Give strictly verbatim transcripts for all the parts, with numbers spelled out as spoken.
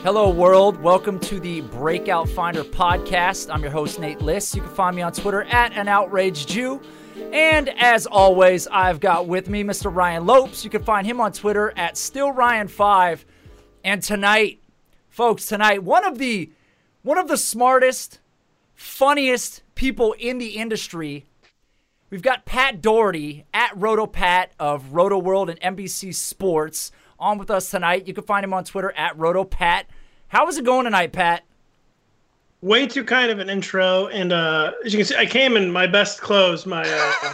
Hello, world. Welcome to the Breakout Finder podcast. I'm your host, Nate Liss. You can find me on Twitter at an outraged Jew. And as always, I've got with me Mister Ryan Lopes. You can find him on Twitter at still Ryan five. And tonight, folks, tonight, one of the one of the smartest, funniest people in the industry. We've got Pat Doherty at RotoPat of Roto World and N B C Sports on with us tonight. You can find him on Twitter at RotoPat. How is it going tonight, Pat? Way too kind of an intro, and uh, as you can see, I came in my best clothes, my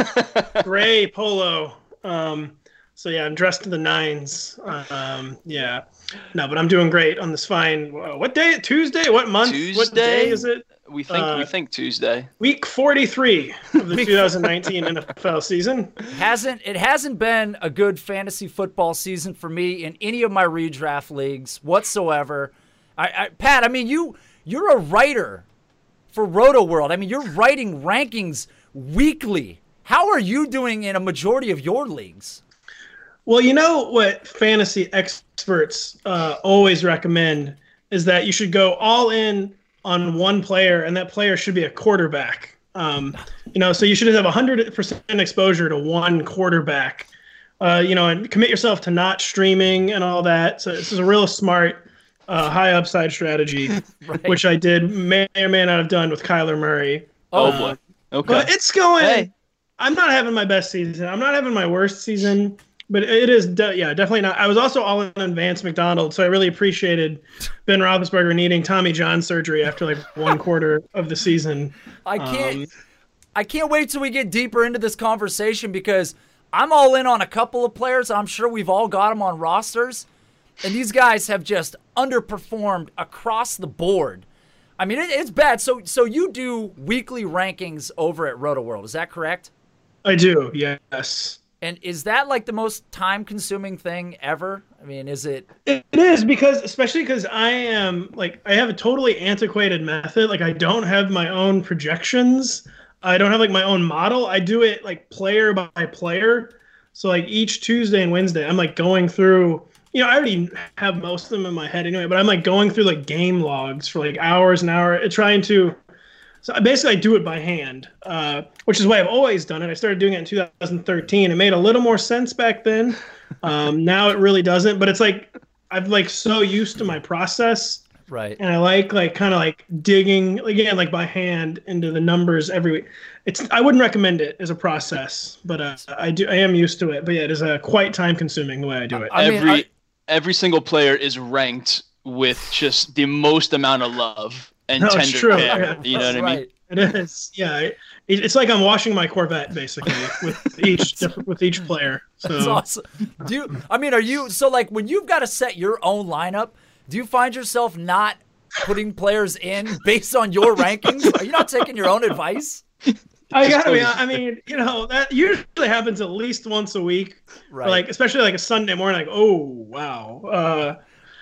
uh, gray polo. Um, so yeah, I'm dressed to the nines. Um, yeah, no, but I'm doing great on this fine. Uh, what day? Tuesday? What month? Tuesday? What day is it? We think uh, we think Tuesday. Week forty-three of the twenty nineteen N F L season. Hasn't it hasn't been a good fantasy football season for me in any of my redraft leagues whatsoever. I, I Pat, I mean you you're a writer for Roto World. I mean you're writing rankings weekly. How are you doing in a majority of your leagues? Well, you know what fantasy experts uh, always recommend is that you should go all in on one player, and that player should be a quarterback. Um, you know, so you should have one hundred percent exposure to one quarterback, uh, you know, and commit yourself to not streaming and all that. So this is a real smart, uh, high upside strategy, right. Which I did may or may not have done with Kyler Murray. Oh, uh, boy. Okay. But it's going hey. – I'm not having my best season. I'm not having my worst season. But it is, de- yeah, definitely not. I was also all in on Vance McDonald, so I really appreciated Ben Roethlisberger needing Tommy John surgery after like one quarter of the season. I can't, um, I can't wait till we get deeper into this conversation because I'm all in on a couple of players. I'm sure we've all got them on rosters, and these guys have just underperformed across the board. I mean, it, it's bad. So, so you do weekly rankings over at Roto World, is that correct? I do, yes. And is that like the most time-consuming thing ever? I mean, is it? It is because, especially because I am like I have a totally antiquated method. Like I don't have my own projections. I don't have like my own model. I do it like player by player. So like each Tuesday and Wednesday, I'm like going through. You know, I already have most of them in my head anyway. But I'm like going through like game logs for like hours and hours, trying to. So basically, I do it by hand, uh, which is why I've always done it. I started doing it in two thousand thirteen. It made a little more sense back then. Um, now it really doesn't. But it's like I've like so used to my process, right? And I like like kind of like digging again like by hand into the numbers every week. It's I wouldn't recommend it as a process, but uh, I do I am used to it. But yeah, it is uh, quite time consuming the way I do it. I mean, every I, every single player is ranked with just the most amount of love. And no, tender it's true. care, Yeah, you know what right. I mean? It is. Yeah, it, it's like I'm washing my Corvette basically with each different with each player. So. That's awesome. Do you, I mean, are you so like when you've got to set your own lineup? Do you find yourself not putting players in based on your rankings? Are you not taking your own advice? I gotta be. I mean, you know, that usually happens at least once a week. Right. Like especially like a Sunday morning. Like, oh wow. Uh,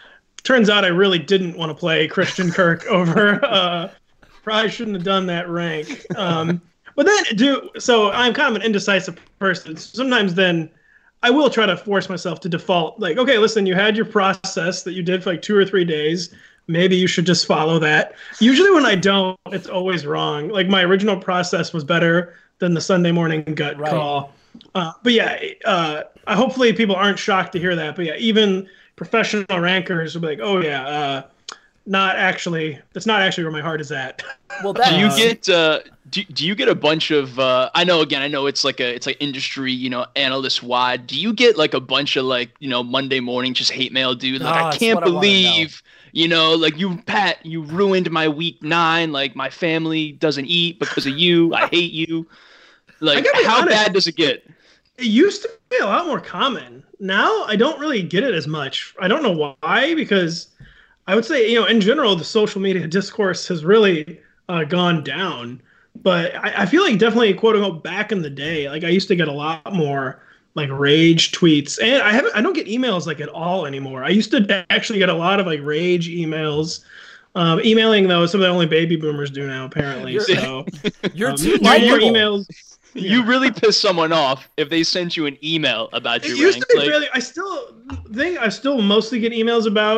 Turns out I really didn't want to play Christian Kirk over. Uh, probably shouldn't have done that rank. Um, but then do so. I'm kind of an indecisive person. Sometimes then I will try to force myself to default. Like, okay, listen, you had your process that you did for like two or three days. Maybe you should just follow that. Usually when I don't, it's always wrong. Like my original process was better than the Sunday morning gut right. call. Uh, but yeah, uh, hopefully people aren't shocked to hear that. But yeah, even professional rankers will be like, oh yeah, uh, not actually. That's not actually where my heart is at. Well, that, do you uh, get uh, do, do you get a bunch of? Uh, I know again, I know it's like a it's like industry, you know, analyst wide. Do you get like a bunch of like you know Monday morning just hate mail, dude? Like oh, I can't believe. I You know, like you, Pat, you ruined my week nine. Like my family doesn't eat because of you. I hate you. Like, how honest. bad does it get? It used to be a lot more common. Now I don't really get it as much. I don't know why, because I would say, you know, in general, the social media discourse has really uh, gone down. But I, I feel like definitely, quote unquote, back in the day, like I used to get a lot more like rage tweets, and I haven't, I don't get emails like at all anymore. I used to actually get a lot of like rage emails. Um, emailing though is something that only baby boomers do now, apparently. You're, so you're um, too more likable. emails. You Yeah. really piss someone off if they sent you an email about It your used rank. to be like, really. I still think I still mostly get emails about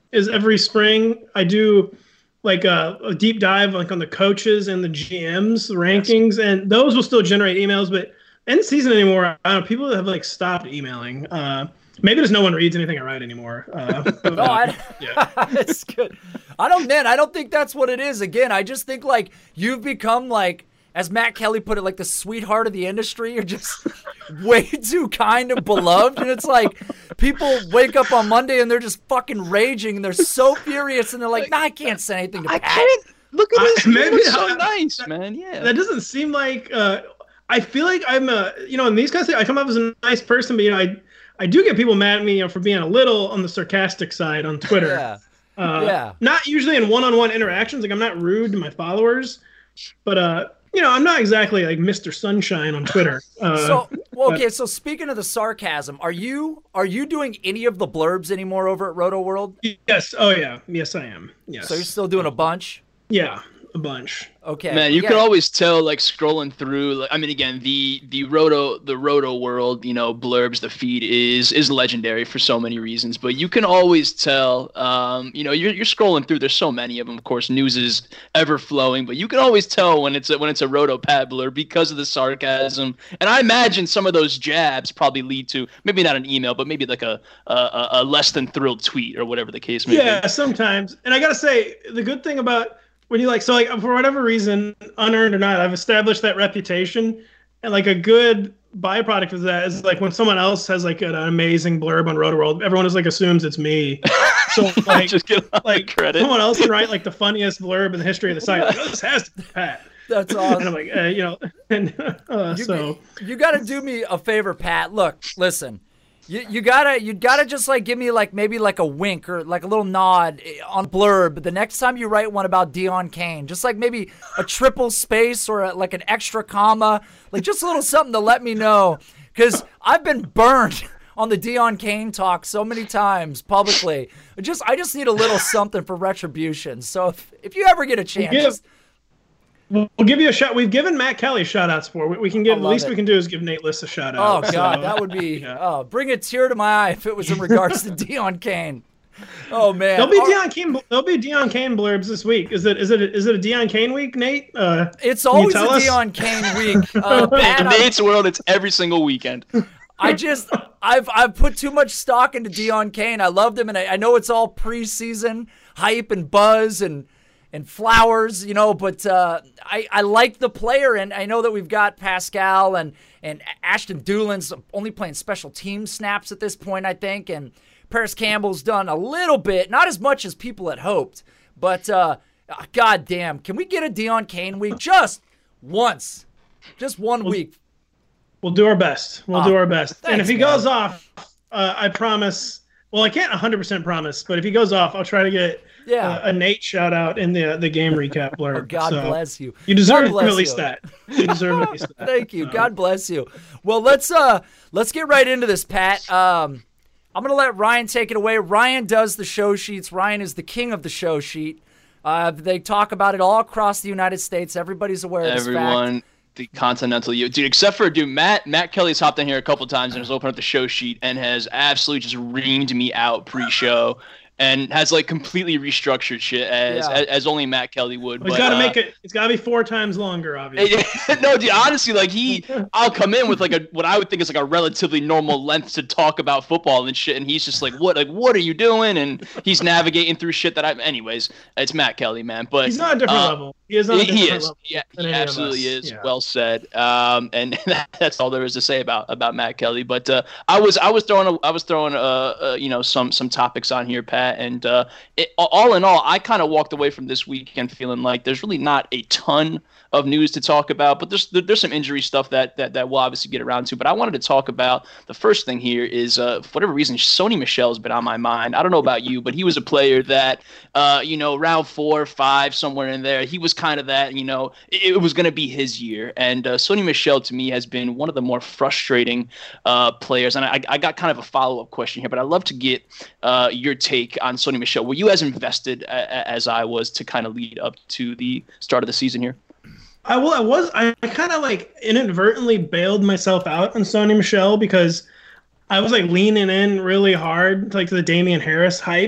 is every spring I do like a, a deep dive like on the coaches and the G Ms rankings, yes. and those will still generate emails. But end season anymore, I don't know, people have like stopped emailing. Uh, maybe just no one reads anything I write anymore. Uh, but, no, I, yeah, it's good. I don't, man. I don't think that's what it is. Again, I just think like you've become like, as Matt Kelly put it, like the sweetheart of the industry. You're just way too kind and beloved. And it's like people wake up on Monday and they're just fucking raging and they're so furious and they're like, nah, I can't say anything to I Pat. can't. Look at this. I, maybe He's so I, nice, that, man. Yeah. That doesn't seem like, uh, I feel like I'm a, you know, in these kinds of things, I come up as a nice person, but, you know, I, I do get people mad at me, you know, for being a little on the sarcastic side on Twitter. Yeah. Uh, yeah. Not usually in one-on-one interactions. Like I'm not rude to my followers, but, uh, you know, I'm not exactly like Mister Sunshine on Twitter. Uh, so, well, okay. But, so speaking of the sarcasm, are you are you doing any of the blurbs anymore over at Roto World? Yes. Oh, yeah. Yes, I am. Yes. So you're still doing a bunch? Yeah, a bunch. Okay. Man, you yeah. can always tell, like scrolling through. Like, I mean, again, the the Roto the Roto World, you know, blurbs, the feed is is legendary for so many reasons. But you can always tell, um, you know, you're you're scrolling through. There's so many of them. Of course, news is ever flowing, but you can always tell when it's a, when it's a Roto Pat blurb because of the sarcasm. And I imagine some of those jabs probably lead to maybe not an email, but maybe like a a, a less than thrilled tweet or whatever the case may yeah, be. Yeah, sometimes. And I gotta say, the good thing about when you like, so like for whatever reason, unearned or not, I've established that reputation, and like a good byproduct of that is like when someone else has like an amazing blurb on Roto-World, everyone just like assumes it's me. So like, just get like credit. Someone else can write like the funniest blurb in the history of the site. Like, oh, this has to be Pat. That's awesome. And I'm like, uh, you know, and uh, you, so you got to do me a favor, Pat. Look, listen. You you gotta you gotta just like give me like maybe like a wink or like a little nod on blurb the next time you write one about Deion Kane, just like maybe a triple space or a, like an extra comma, like just a little something to let me know, because I've been burned on the Deion Kane talk so many times publicly. Just I just need a little something for retribution. So if if you ever get a chance. Give, just, We'll give you a shot. We've given Matt Kelly shout outs for. We, we can give the least it. we can do is give Nate Liss a shout Oh out. God, so, that would be yeah. oh, bring a tear to my eye if it was in regards to Deion Kane. Oh man, there'll be Our, Deion Kane. There'll be Deion Kane blurbs this week. Is it? Is it? Is it a Deion Kane week, Nate? Uh, it's always a us? Deion Kane week. Uh, Pat, in Nate's world, it's every single weekend. I just I've I've put too much stock into Deion Kane. I loved him, and I, I know it's all preseason hype and buzz and. and flowers, you know, but uh, I, I like the player, and I know that we've got Pascal and, and Ashton Doolin's only playing special team snaps at this point, I think, and Paris Campbell's done a little bit, not as much as people had hoped, but uh, God damn, can we get a Deion Kane week just once? Just one we'll, week. We'll do our best. We'll oh, do our best. Thanks, and if he man. goes off, uh, I promise, well, I can't one hundred percent promise, but if he goes off, I'll try to get Yeah, uh, a Nate shout out in the the game recap blurb. Oh, God so bless you. You deserve God bless at least you. that. You deserve at least that. Thank you. Uh, God bless you. Well, let's uh let's get right into this, Pat. Um, I'm gonna let Ryan take it away. Ryan does the show sheets. Ryan is the king of the show sheet. Uh, they talk about it all across the United States. Everybody's aware of this Everyone. fact. The continental you dude, except for dude Matt Matt Kelly's hopped in here a couple times and has opened up the show sheet and has absolutely just reamed me out pre-show and has like completely restructured shit as Yeah. as, as only Matt Kelly would. It's but, got to uh, make it. It's got to be four times longer, obviously. no, dude, honestly, like he, I'll come in with like a what I would think is like a relatively normal length to talk about football and shit, and he's just like, "What? Like, what are you doing?" And he's navigating through shit that I. Anyways, it's Matt Kelly, man. But He's not a different uh, level. He is on a He, different he is. level. Yeah, than he any of absolutely us. is. Yeah. Well said. Um, and that's all there is to say about about Matt Kelly. But uh, I was I was throwing a, I was throwing uh, uh you know some some topics on here, Pat, and uh, it, all in all, I kind of walked away from this weekend feeling like there's really not a ton of news to talk about, but there's there's some injury stuff that that that we'll obviously get around to. But I wanted to talk about the first thing here is uh, for whatever reason, Sony Michel has been on my mind. I don't know about you, but he was a player that uh, you know round four, five, somewhere in there, he was kind of that. You know, it, it was going to be his year, and uh, Sony Michel to me has been one of the more frustrating uh, players. And I, I got kind of a follow up question here, but I'd love to get uh, your take on Sony Michel. Were you as invested a, as I was to kind of lead up to the start of the season here? I well, I was I kind of like inadvertently bailed myself out on Sony Michel because I was like leaning in really hard to like the Damian Harris hype,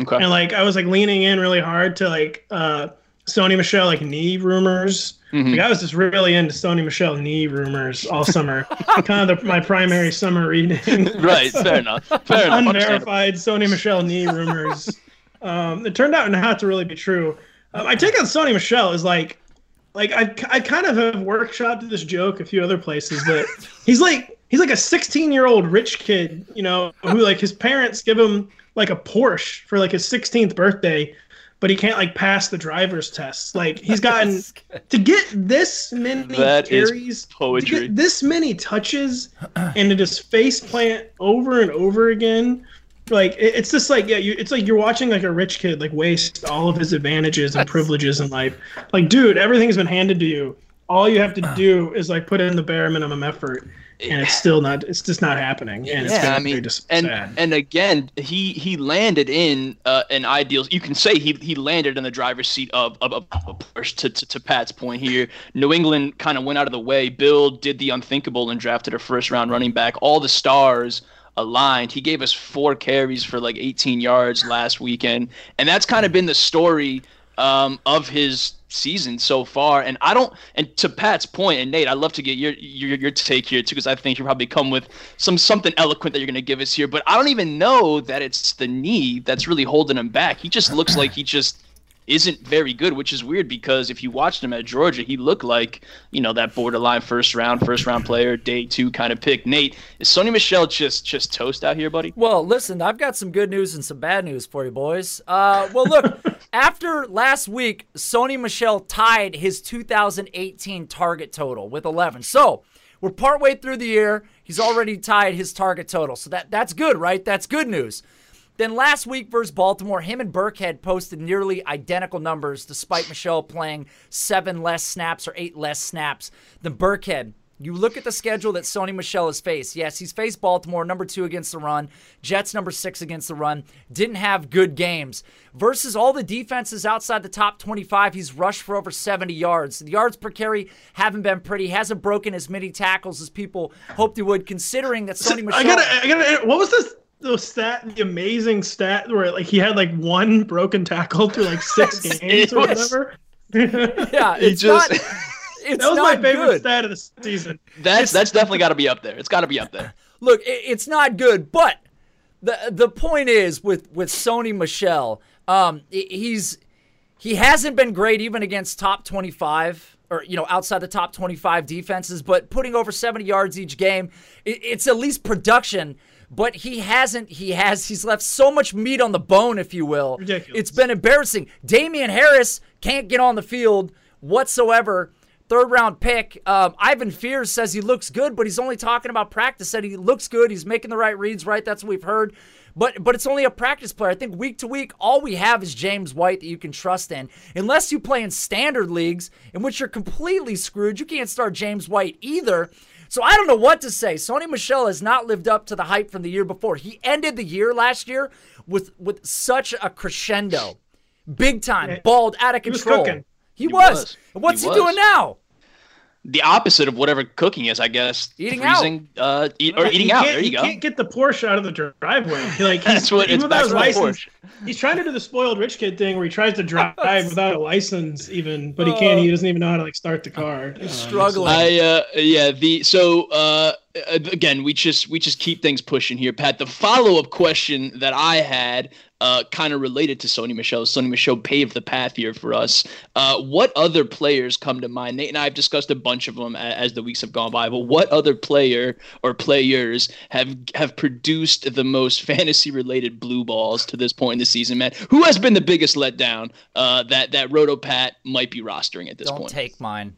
Okay. And like I was like leaning in really hard to like uh Sony Michel like knee rumors. Mm-hmm. Like I was just really into Sony Michel knee rumors all summer. Kind of the, my primary summer reading. Right, fair enough. Fair enough. Unverified Sony Michel knee rumors. Um, it turned out not to really be true. Um, I take on Sony Michel is like, like I I kind of have workshopped this joke a few other places that he's like he's like a sixteen year old rich kid, you know, who like his parents give him like a Porsche for like his sixteenth birthday, but he can't like pass the driver's test. Like he's gotten to get this many that carries, is poetry. to get this many touches, and to just face plant over and over again. Like it, it's just like yeah, you, it's like you're watching like a rich kid like waste all of his advantages and privileges in life. Like, dude, everything's been handed to you. All you have to do is like put in the bare minimum effort. And it's still not. It's just not happening. And it's yeah, I mean, just and sad. and again, he he landed in uh, an ideal. You can say he he landed in the driver's seat of of, of a Porsche. To, to to Pat's point here, New England kind of went out of the way. Bill did the unthinkable and drafted a first round running back. All the stars aligned. He gave us four carries for like eighteen yards last weekend, and that's kind of been the story um, of his season so far. And I don't, and to Pat's point, and Nate, I'd love to get your your, your take here too, because I think you'll probably come with some something eloquent that you're going to give us here. But I don't even know that it's the knee that's really holding him back. He just looks like he just isn't very good, which is weird because if you watched him at Georgia, he looked like, you know, that borderline first round, first round player, day two kind of pick. Nate, is Sony Michel just just toast out here, buddy? Well, listen, I've got some good news and some bad news for you, boys. Uh, well, look, after last week, Sony Michel tied his two thousand eighteen target total with eleven. So we're partway through the year. He's already tied his target total. So that that's good, right? That's good news. Then last week versus Baltimore, him and Burkhead posted nearly identical numbers despite Michel playing seven less snaps or eight less snaps than Burkhead. You look at the schedule that Sony Michel has faced. Yes, he's faced Baltimore, number two against the run. Jets, number six against the run. Didn't have good games. Versus all the defenses outside the top twenty-five, he's rushed for over seventy yards. The yards per carry haven't been pretty. He hasn't broken as many tackles as people hoped he would, considering that Sony Michel... I gotta, I gotta, what was this? The stat, the amazing stat where like he had like one broken tackle through like six games or whatever. Yeah, it's just, not. It's that was not my favorite good. stat of the season. That's It's, that's definitely got to be up there. It's got to be up there. Look, it, it's not good, but the the point is with with Sony Michel, um, he's he hasn't been great even against top twenty-five. Or, you know, outside the top twenty-five defenses, but putting over seventy yards each game, it, it's at least production. But he hasn't, he has, he's left so much meat on the bone, if you will. Ridiculous. It's been embarrassing. Damian Harris can't get on the field whatsoever. Third round pick. Um, Ivan Fears says he looks good, but he's only talking about practice. Said he looks good. He's making the right reads, right? That's what we've heard. But but it's only a practice player. I think week to week, all we have is James White that you can trust in. Unless you play in standard leagues in which you're completely screwed, you can't start James White either. So I don't know what to say. Sony Michel has not lived up to the hype from the year before. He ended the year last year with with such a crescendo. Big time, yeah, bald, out of control. He was. He he was. was. What's he, he was. doing now? The opposite of whatever cooking is, I guess. Eating freezing, out. Uh, eat, or eating out. There you he go. He can't get the Porsche out of the driveway. Like That's what it's back to the Porsche. He's trying to do the spoiled rich kid thing where he tries to drive without a license even, but he can't. He doesn't even know how to like start the car. He's struggling. I uh, yeah. The so uh, again, we just we just keep things pushing here, Pat. The follow up question that I had. Uh, kind of related to Sony Michel. Sony Michel paved the path here for us. Uh, what other players come to mind? Nate and I have discussed a bunch of them as, as the weeks have gone by, but what other player or players have have produced the most fantasy-related blue balls to this point in the season, man? Who has been the biggest letdown uh, that, that RotoPat might be rostering at this Don't point? Don't take mine.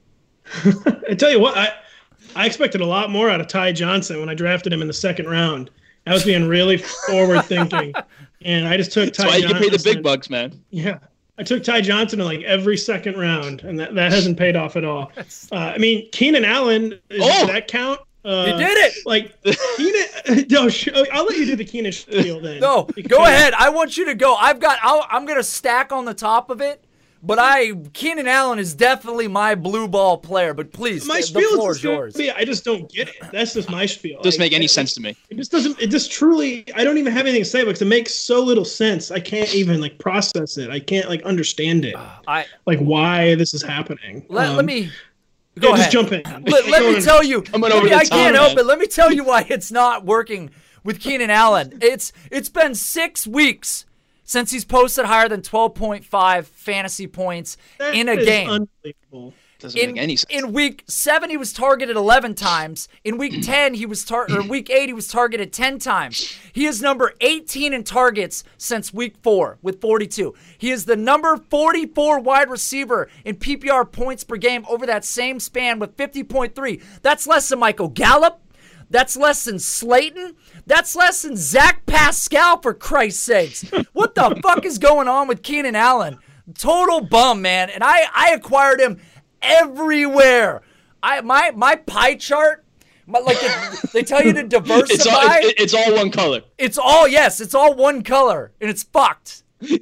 I tell you what, I, I expected a lot more out of Ty Johnson when I drafted him in the second round. I was being really forward-thinking. And I just took Ty That's why you Johnson. can pay the big bucks, man. Yeah. I took Ty Johnson in like every second round, and that, that hasn't paid off at all. Uh, I mean, Keenan Allen, is, oh! does that count? Uh, He did it! Like, Keenan, no, sh- I'll let you do the Keenan spiel then. No, because, go ahead. I want you to go. I've got, I'll, I'm going to stack on the top of it, But I, Keenan Allen is definitely my blue ball player. But please, my the spiel floor is is yours. Be, I just don't get it. That's just my spiel. Doesn't like, make any it, sense to me. It just doesn't. It just truly. I don't even have anything to say because it makes so little sense. I can't even like process it. I can't like understand it. I like why this is happening. Let, um, let me. Go yeah, ahead. just jump in. Let, let me tell you. I'm let over me, the I top, can't help man. it. Let me tell you why it's not working with Keenan Allen. It's it's been six weeks since he's posted higher than twelve point five fantasy points that in a is game. Unbelievable. Doesn't In, make any sense. in week seven, he was targeted eleven times. In week ten, he was tar- or week eight, he was targeted ten times. He is number eighteen in targets since week four with forty-two. He is the number forty-four wide receiver in P P R points per game over that same span with fifty point three. That's less than Michael Gallup. That's less than Slayton. That's less than Zach Pascal, for Christ's sakes. What the fuck is going on with Keenan Allen? Total bum, man. And I, I acquired him everywhere. I my my pie chart, my, like the, they tell you to diversify. It's all, it's, it's all one color. It's all, yes, it's all one color, and it's fucked.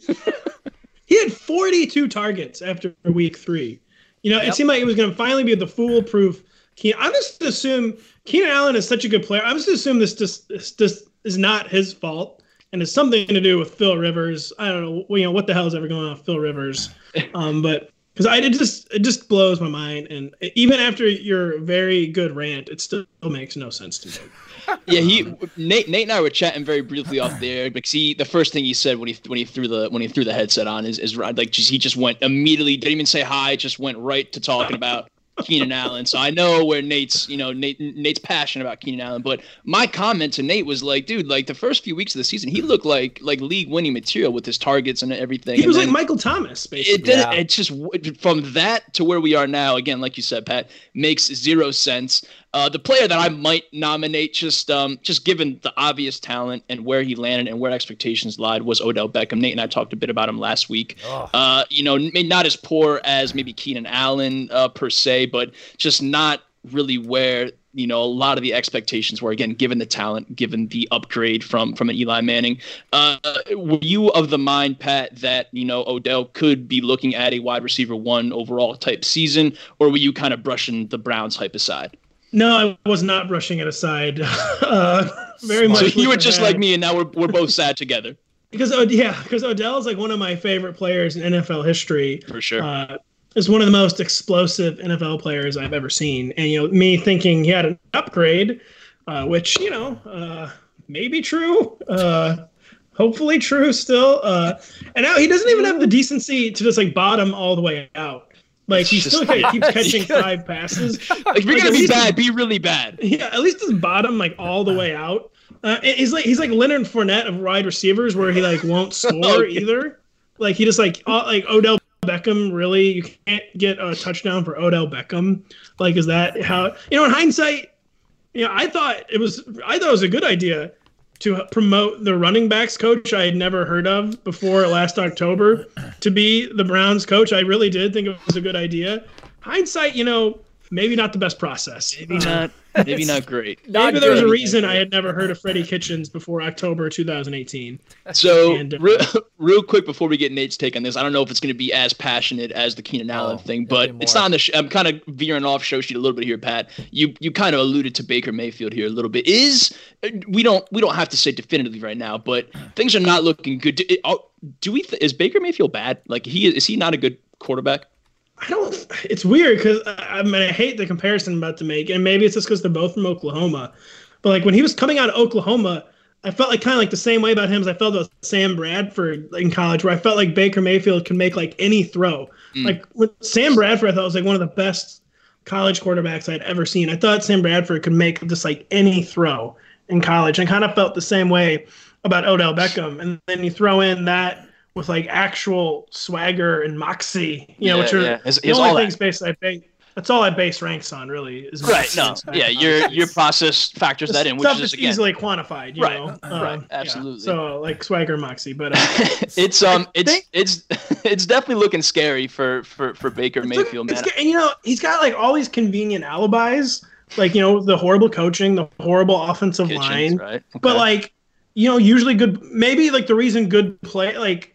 He had forty-two targets after week three. You know, Yep. it seemed like it was going to finally be the foolproof. Keenan. I'm just to assume Keenan Allen is such a good player. I'm just to assume this just this, this is not his fault and it's something to do with Phil Rivers. I don't know, you know, what the hell is ever going on with Phil Rivers? Um, but because I it just it just blows my mind, and even after your very good rant, it still makes no sense to me. Yeah, he Nate Nate and I were chatting very briefly off there because he the first thing he said when he when he threw the when he threw the headset on is is like just he just went immediately, didn't even say hi, just went right to talking about Keenan Allen. So I know where Nate's, you know, Nate Nate's passionate about Keenan Allen. But my comment to Nate was like, dude, like the first few weeks of the season, he looked like like league winning material with his targets and everything. He was and like Michael Thomas, basically. It didn't. Yeah. It just from that to where we are now. Again, like you said, Pat, makes zero sense. Uh, the player that I might nominate, just um, just given the obvious talent and where he landed and where expectations lied, was Odell Beckham. Nate and I talked a bit about him last week. Oh. Uh, you know, maybe not as poor as maybe Keenan Allen uh, per se, but just not really where you know a lot of the expectations were. Again, given the talent, given the upgrade from from an Eli Manning, uh, were you of the mind, Pat, that you know Odell could be looking at a wide receiver one overall type season, or were you kind of brushing the Browns hype aside? No, I was not brushing it aside. uh, very much. So you were looking just at- like me, and now we're we're both sad together. Because oh, yeah, because Odell is like one of my favorite players in N F L history. For sure. Uh, is one of the most explosive N F L players I've ever seen. And you know, me thinking he had an upgrade, uh, which you know, uh, may be true. Uh, hopefully true still. Uh, and now he doesn't even have the decency to just like bottom all the way out. Like he still keeps catching five passes. Like, if you're Like, gonna at be least- bad, be really bad. Yeah, at least his bottom like all the way out. Uh, he's like he's like Leonard Fournette of wide receivers, where he like won't score Okay. either. Like he just like uh, like Odell Beckham. Really, you can't get a touchdown for Odell Beckham. Like, is that how you know? In hindsight, you know, I thought it was I thought it was a good idea to promote the running backs coach I had never heard of before last October to be the Browns coach. I really did think it was a good idea. Hindsight, you know, maybe not the best process. Maybe not. Maybe not great. Not Maybe there was a good. reason I had never heard of Freddie Kitchens before October twenty eighteen. So And, uh, real, real quick before we get Nate's take on this, I don't know if it's going to be as passionate as the Keenan Allen Oh, thing, it'll but be it's more. not on the. Sh- I'm kind of veering off show sheet a little bit here, Pat. You you kind of alluded to Baker Mayfield here a little bit. Is we don't we don't have to say definitively right now, but things are not looking good. Do, oh, do we? Th- is Baker Mayfield bad? Like he is he not a good quarterback? I don't. It's weird because I, I mean I hate the comparison I'm about to make, and maybe it's just because they're both from Oklahoma. But like when he was coming out of Oklahoma, I felt like kind of like the same way about him as I felt about Sam Bradford in college, where I felt like Baker Mayfield could make like any throw. Mm. Like with Sam Bradford, I thought was like one of the best college quarterbacks I'd ever seen. I thought Sam Bradford could make just like any throw in college, and kind of felt the same way about Odell Beckham. And then you throw in that with like actual swagger and moxie, you know, Yeah, which are yeah. It's- the it's only all things that. based I base. That's all I base ranks on, really. Is Right. No. moxie. Yeah. Your your process factors The that in, which stuff is that's again. easily quantified, you Right, know. right, Um, yeah. absolutely. So like swagger, moxie, but uh, it's um it's think- it's it's definitely looking scary for for for Baker It's Mayfield, like- man. it's- and you know, he's got like all these convenient alibis, like you know, the horrible coaching, the horrible offensive Kitchens, line, right? but Okay. like you know, usually good. Maybe like the reason good play, like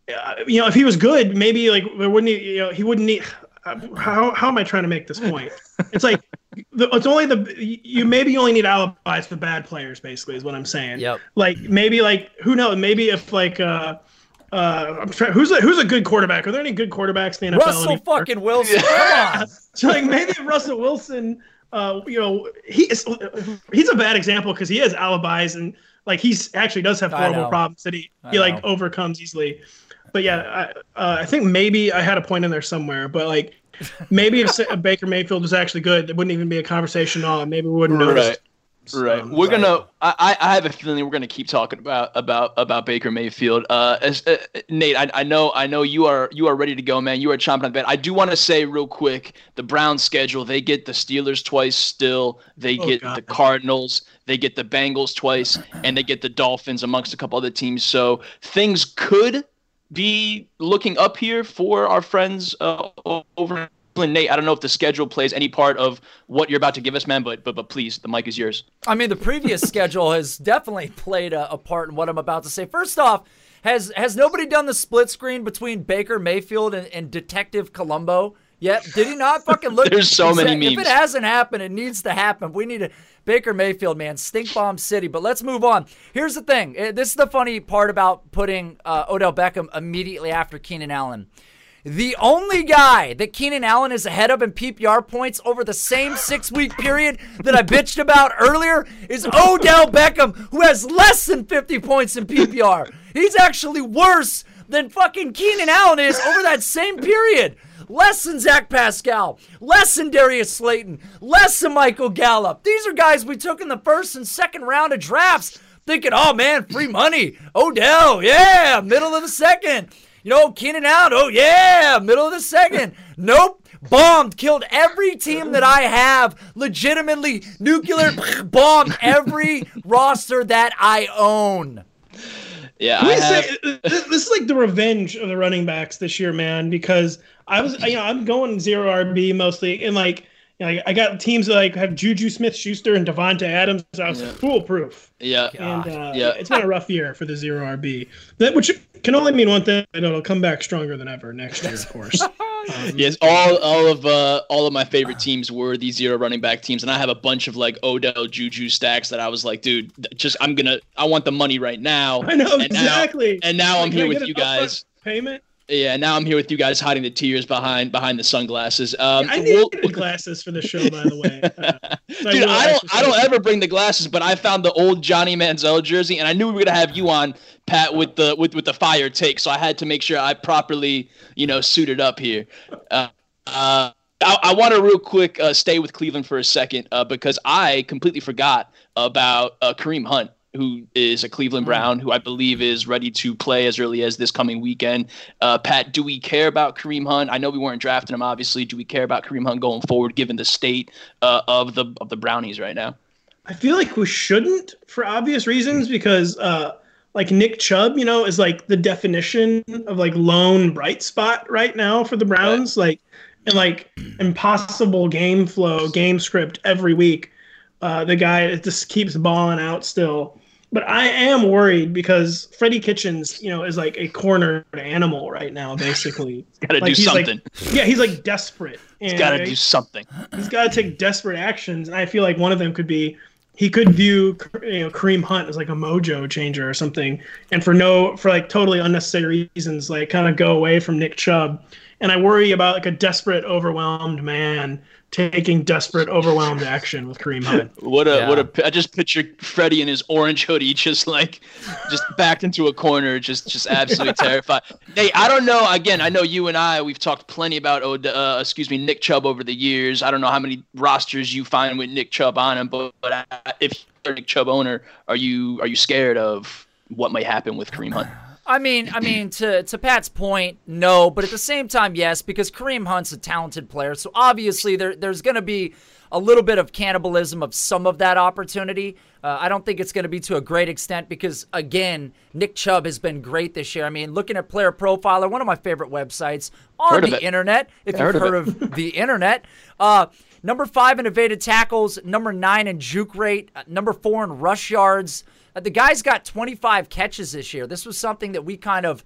uh, you know, if he was good, maybe like there wouldn't he, you know, he wouldn't need. Uh, how how am I trying to make this point? It's like the, it's only the you maybe only need alibis for bad players. Basically, is what I'm saying. Yep. Like maybe like who knows? Maybe if like uh uh I'm trying who's a who's a good quarterback? Are there any good quarterbacks in the N F L Russell anymore? fucking Wilson. Come on. So like maybe if Russell Wilson, uh, you know, he is he's a bad example because he has alibis and like he's actually does have horrible problems that he I he like know. overcomes easily. But yeah, I, uh, I think maybe I had a point in there somewhere. But like, maybe if Baker Mayfield was actually good, it wouldn't even be a conversation at all. Maybe we wouldn't notice. Right. Right. We're right. gonna. I, I have a feeling we're gonna keep talking about about about Baker Mayfield. Uh, as, uh Nate, I, I know I know you are you are ready to go, man. You are chomping at the bit. I do want to say real quick, the Browns schedule. They get the Steelers twice. Still, they Oh, get God. the Cardinals. They get the Bengals twice, and they get the Dolphins amongst a couple other teams. So things could be looking up here for our friends uh, over. Nate, I don't know if the schedule plays any part of what you're about to give us, man, but but but please, the mic is yours. I mean, the previous schedule has definitely played a, a part in what I'm about to say. First off, has has nobody done the split screen between Baker Mayfield and, and Detective Columbo yet? Did he not fucking look? There's so many If memes. it hasn't happened, it needs to happen. We need a Baker Mayfield, man, stink bomb city. But let's move on. Here's the thing. Eh, This is the funny part about putting uh, Odell Beckham immediately after Keenan Allen. The only guy that Keenan Allen is ahead of in P P R points over the same six-week period that I bitched about earlier is Odell Beckham, who has less than fifty points in P P R. He's actually worse than fucking Keenan Allen is over that same period. Less than Zach Pascal, less than Darius Slayton, less than Michael Gallup. These are guys we took in the first and second round of drafts thinking, oh, man, free money. Odell, yeah, middle of the second. You know, Keenan Allen, oh, yeah, middle of the second. Nope, bombed, killed every team that I have, legitimately nuclear bombed every roster that I own. Yeah, Can I we have, say this this is like the revenge of the running backs this year, man? Because I was, you know, I'm going zero R B mostly, and like, you know, I got teams that like have Juju Smith-Schuster and Devonta Adams. So I was Yeah. foolproof. yeah. And uh, Yeah. it's been a rough year for the zero R B, that which can only mean one thing: that it'll come back stronger than ever next year, of course. Um, Yes, all all of uh, all of my favorite teams were these zero running back teams, and I have a bunch of like Odell Juju stacks that I was like, dude, just I'm gonna I want the money right now. I know and exactly. Now, and now I'm Like, here can I with get you an upfront guys. Payment. Yeah, now I'm here with you guys, hiding the tears behind behind the sunglasses. Um, I we'll- need glasses for the show, by the way. Uh, so Dude, I realize don't I don't ever bring the glasses, but I found the old Johnny Manziel jersey, and I knew we were gonna have you on, Pat, with the with, with the fire take, so I had to make sure I properly, you know, suited up here. Uh, uh, I, I want to real quick uh, stay with Cleveland for a second uh, because I completely forgot about uh, Kareem Hunt, who is a Cleveland Brown, who I believe is ready to play as early as this coming weekend. Uh, Pat, do we care about Kareem Hunt? I know we weren't drafting him, obviously. Do we care about Kareem Hunt going forward, given the state uh, of the of the Brownies right now? I feel like we shouldn't for obvious reasons because uh like Nick Chubb, you know, is like the definition of like lone bright spot right now for the Browns. Right. Like and like impossible game flow, game script every week. Uh the guy just keeps balling out still. But I am worried because Freddie Kitchens, you know, is like a cornered animal right now, basically. He's got to like do something. Like, yeah, he's like desperate. He's got to do something. He's got to take desperate actions, and I feel like one of them could be he could view you know Kareem Hunt as like a mojo changer or something, and for no for like totally unnecessary reasons, like kind of go away from Nick Chubb. And I worry about like a desperate, overwhelmed man taking desperate, overwhelmed action with Kareem Hunt. What a Yeah. what a! I just picture Freddie in his orange hoodie, just like, just backed into a corner, just just absolutely terrified. Hey, I don't know. Again, I know you and I we've talked plenty about Od- uh, excuse me, Nick Chubb over the years. I don't know how many rosters you find with Nick Chubb on him, but, but I, if you're a Nick Chubb owner, are you are you scared of what might happen with Kareem Hunt? I mean, I mean, to to Pat's point, no, but at the same time, yes, because Kareem Hunt's a talented player, so obviously there there's going to be a little bit of cannibalism of some of that opportunity. Uh, I don't think it's going to be to a great extent because, again, Nick Chubb has been great this year. I mean, looking at Player Profiler, one of my favorite websites on Heard of the it. internet, if Heard you've of heard it. of the internet. Uh, number five in evaded tackles, number nine in juke rate, uh, number four in rush yards. Uh, the guy's got twenty-five catches this year. This was something that we kind of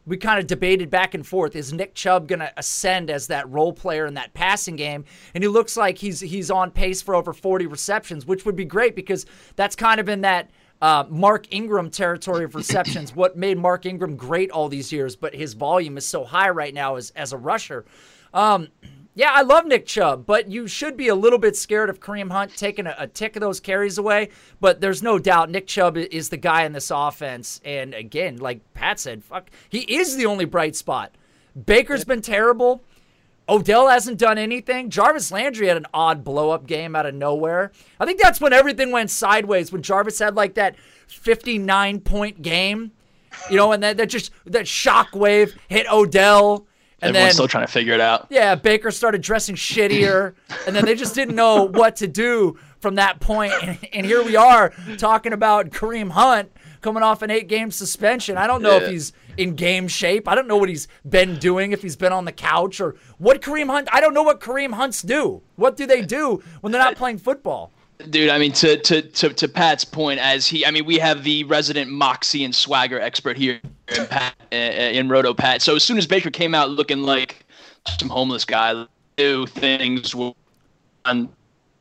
we kind of debated back and forth, is Nick Chubb going to ascend as that role player in that passing game? And he looks like he's he's on pace for over forty receptions, which would be great because that's kind of in that uh, Mark Ingram territory of receptions, what made Mark Ingram great all these years, but his volume is so high right now as, as a rusher. Um, yeah, I love Nick Chubb, but you should be a little bit scared of Kareem Hunt taking a, a tick of those carries away. But there's no doubt Nick Chubb is the guy in this offense. And again, like Pat said, fuck, he is the only bright spot. Baker's been terrible. Odell hasn't done anything. Jarvis Landry had an odd blow-up game out of nowhere. I think that's when everything went sideways, when Jarvis had like that fifty-nine point game, you know, and that, that just that shockwave hit Odell. And Everyone's then, still trying to figure it out. Yeah, Baker started dressing shittier, and then they just didn't know what to do from that point. And, and here we are talking about Kareem Hunt coming off an eight-game suspension. I don't know yeah. if he's in game shape. I don't know what he's been doing, if he's been on the couch, or what Kareem Hunt – I don't know what Kareem Hunts do. What do they do when they're not playing football? Dude, I mean, to, to to to Pat's point, as he, I mean, we have the resident moxie and swagger expert here in Pat, uh, in Roto Pat. So as soon as Baker came out looking like some homeless guy, new things were done.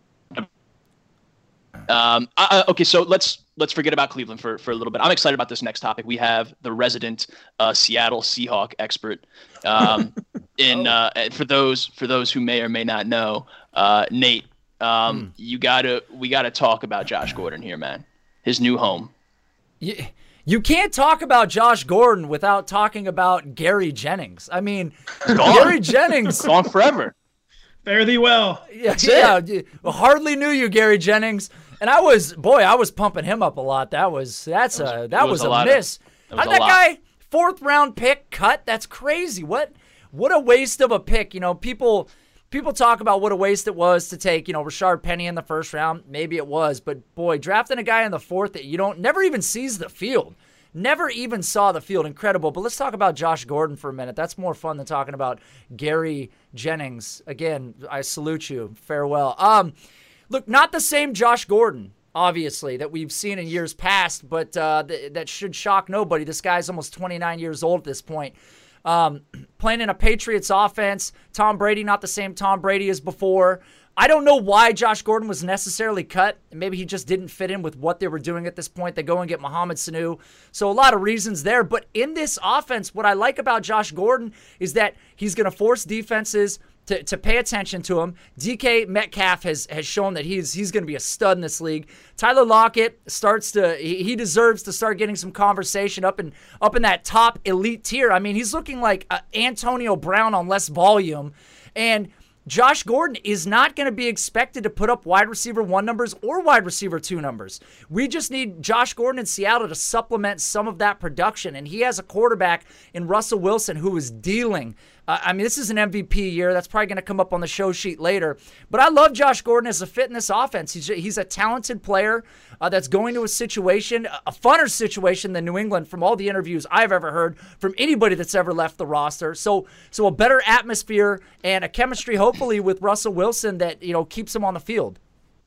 Um, I, okay, so let's let's forget about Cleveland for, for a little bit. I'm excited about this next topic. We have the resident uh, Seattle Seahawk expert. Um, in uh, for those for those who may or may not know, uh, Nate. Um, hmm. you gotta, we gotta talk about Josh Gordon here, man. His new home. You, you can't talk about Josh Gordon without talking about Gary Jennings. I mean, Gary Jennings gone forever. Fare thee well. Yeah, yeah. Hardly knew you, Gary Jennings. And I was, boy, I was pumping him up a lot. That was, that's was, a, that was, was a, a miss. Of, How'd that lot. guy fourth round pick cut? That's crazy. What, what a waste of a pick. You know, people. People talk about what a waste it was to take, you know, Rashard Penny in the first round. Maybe it was, but boy, drafting a guy in the fourth that you don't never even sees the field, never even saw the field. Incredible. But let's talk about Josh Gordon for a minute. That's more fun than talking about Gary Jennings. Again, I salute you. Farewell. Um, look, not the same Josh Gordon, obviously, that we've seen in years past, but uh, th- that should shock nobody. This guy's almost twenty-nine years old at this point. Um, playing in a Patriots offense, Tom Brady, not the same Tom Brady as before. I don't know why Josh Gordon was necessarily cut. Maybe he just didn't fit in with what they were doing at this point. They go and get Mohamed Sanu. So a lot of reasons there. But in this offense, what I like about Josh Gordon is that he's going to force defenses to, to pay attention to him. D K Metcalf has has shown that he's he's going to be a stud in this league. Tyler Lockett starts to he, he deserves to start getting some conversation up in up in that top elite tier. I mean, he's looking like uh, Antonio Brown on less volume, and Josh Gordon is not going to be expected to put up wide receiver one numbers or wide receiver two numbers. We just need Josh Gordon in Seattle to supplement some of that production, and he has a quarterback in Russell Wilson who is dealing. Uh, I mean, this is an M V P year. That's probably going to come up on the show sheet later. But I love Josh Gordon as a fit in this offense. He's, he's a talented player uh, that's going to a situation, a funner situation than New England from all the interviews I've ever heard from anybody that's ever left the roster. So so a better atmosphere and a chemistry, hopefully, with Russell Wilson that, you know, keeps him on the field.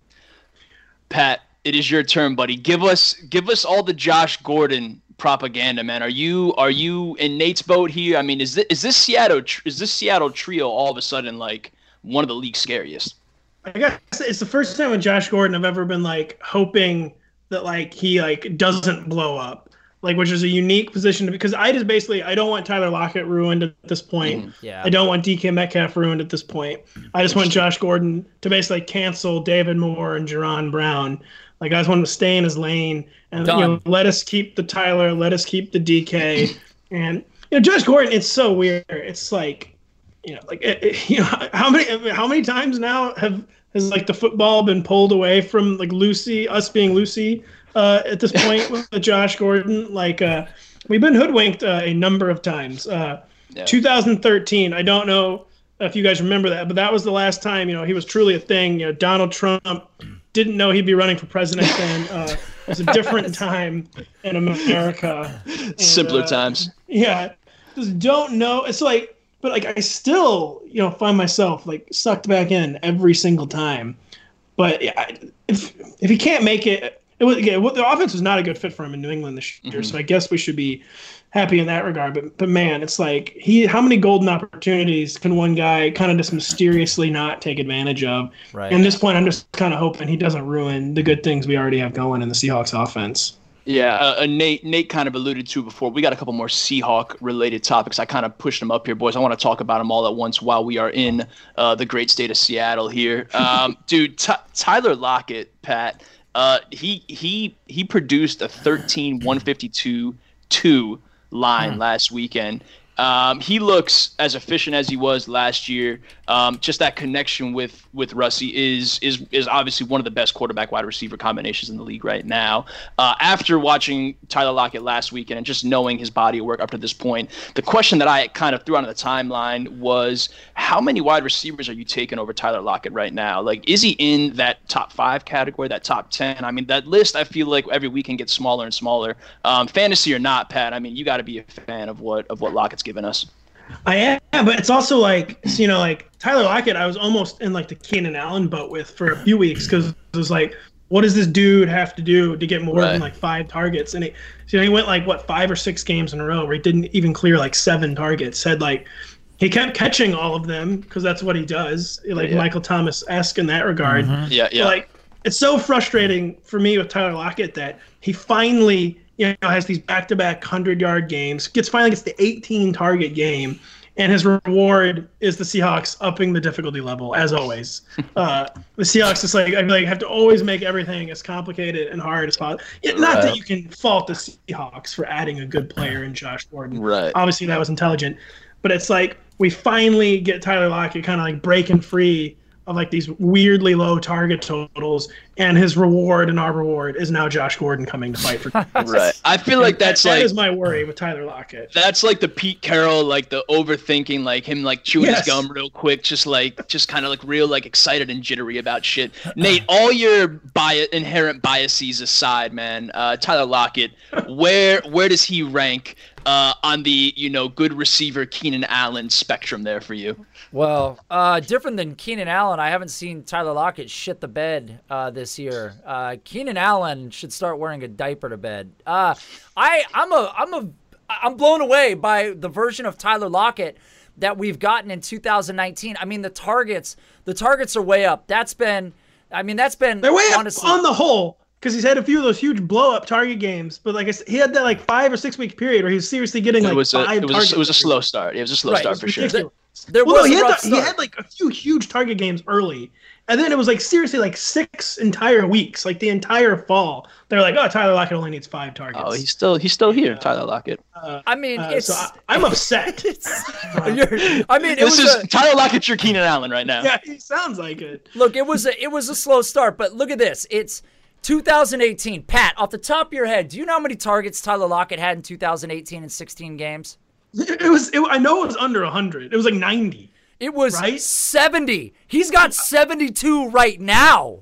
Pat, it is your turn, buddy. Give us give us all the Josh Gordon propaganda, man. Are you are you in Nate's boat here? I mean, is this is this Seattle is this Seattle trio all of a sudden like one of the league's scariest? I guess it's the first time with Josh Gordon I've ever been like hoping that like he like doesn't blow up, like, which is a unique position to, because I just basically I don't want Tyler Lockett ruined at this point. Mm, yeah. I don't want D K Metcalf ruined at this point. I just want Josh Gordon to basically cancel David Moore and Jerron Brown. Like, I just want him to stay in his lane and, you know, let us keep the Tyler, let us keep the D K. And, you know, Josh Gordon, it's so weird. It's like, you know, like, it, it, you know, how many how many times now have has like the football been pulled away from like Lucy, us being Lucy uh, at this point with Josh Gordon? Like, uh, we've been hoodwinked uh, a number of times. Uh, yeah. two thousand thirteen, I don't know if you guys remember that, but that was the last time, you know, he was truly a thing. You know, Donald Trump didn't know he'd be running for president then. Uh, it was a different time in America. And, Simpler uh, times. Yeah. Just don't know. It's like, but like I still, you know, find myself like sucked back in every single time. But yeah, if if he can't make it, it was again, the offense was not a good fit for him in New England this year. Mm-hmm. So I guess we should be happy in that regard. But but man, it's like he how many golden opportunities can one guy kind of just mysteriously not take advantage of? Right. And at this point, I'm just kind of hoping he doesn't ruin the good things we already have going in the Seahawks offense. Yeah, uh, uh, Nate Nate kind of alluded to before. We got a couple more Seahawk-related topics. I kind of pushed them up here, boys. I want to talk about them all at once while we are in uh, the great state of Seattle here. Um, dude, T- Tyler Lockett, Pat, uh, he he he produced a thirteen one fifty-two two line hmm. last weekend. Um, he looks as efficient as he was last year. Um, just that connection with with Russie is is is obviously one of the best quarterback wide receiver combinations in the league right now. Uh, after watching Tyler Lockett last weekend and just knowing his body of work up to this point, the question that I kind of threw onto the timeline was, how many wide receivers are you taking over Tyler Lockett right now? Like, is he in that top five category, that top ten? I mean, that list, I feel like every weekend gets smaller and smaller. Um, fantasy or not, Pat, I mean, you got to be a fan of what of what Lockett's given us. I am, but it's also like, you know, like Tyler Lockett, I was almost in like the Keenan Allen boat with for a few weeks because it was like, what does this dude have to do to get more right. than like five targets? And he, you know, he went like what five or six games in a row where he didn't even clear like seven targets. Had like he kept catching all of them because that's what he does, like yeah. Michael Thomas-esque in that regard. Mm-hmm. Yeah, yeah. But, like, it's so frustrating for me with Tyler Lockett that he finally, you know, has these back-to-back hundred-yard games, gets finally gets the eighteen target game, and his reward is the Seahawks upping the difficulty level as always. Uh, the Seahawks just like I feel like have to always make everything as complicated and hard as possible. Yeah, not right. that you can fault the Seahawks for adding a good player in Josh Gordon. Right. Obviously that was intelligent, but it's like we finally get Tyler Lockett kind of like breaking free of like these weirdly low target totals, and his reward and our reward is now Josh Gordon coming to fight for right. I feel like that's that, like that is my worry with Tyler Lockett. That's like the Pete Carroll, like the overthinking, like him like chewing yes. his gum real quick, just like just kind of like real like excited and jittery about shit. Nate, all your bias inherent biases aside, man, uh, Tyler Lockett, where where does he rank uh, on the you know good receiver Keenan Allen spectrum there for you? Well, uh, different than Keenan Allen, I haven't seen Tyler Lockett shit the bed uh, this year. Uh, Keenan Allen should start wearing a diaper to bed. Uh, I, I'm a, I'm a, I'm blown away by the version of Tyler Lockett that we've gotten in two thousand nineteen. I mean, the targets, the targets are way up. That's been, I mean, that's been they're way honestly, up on the whole. Because he's had a few of those huge blow-up target games, but like I said, he had that like five or six week period where he was seriously getting like it was five a, it was targets. A, it was a slow start. It was a slow right, start for ridiculous. sure. There well, was no, he, a had rough the, start. he had like a few huge target games early, and then it was like seriously like six entire weeks, like the entire fall. They're like, oh, Tyler Lockett only needs five targets. Oh, he's still he's still here, Tyler Lockett. Uh, I mean, uh, it's. So I, I'm upset. You're, I mean, it this was is a, Tyler Lockett's your Keenan Allen right now. Yeah, he sounds like it. Look, it was a it was a slow start, but look at this. It's two thousand eighteen. Pat, off the top of your head, do you know how many targets Tyler Lockett had in two thousand eighteen in sixteen games? It, it was. It, I know it was under one hundred. It was like ninety. It was right? seventy. He's got seventy-two right now.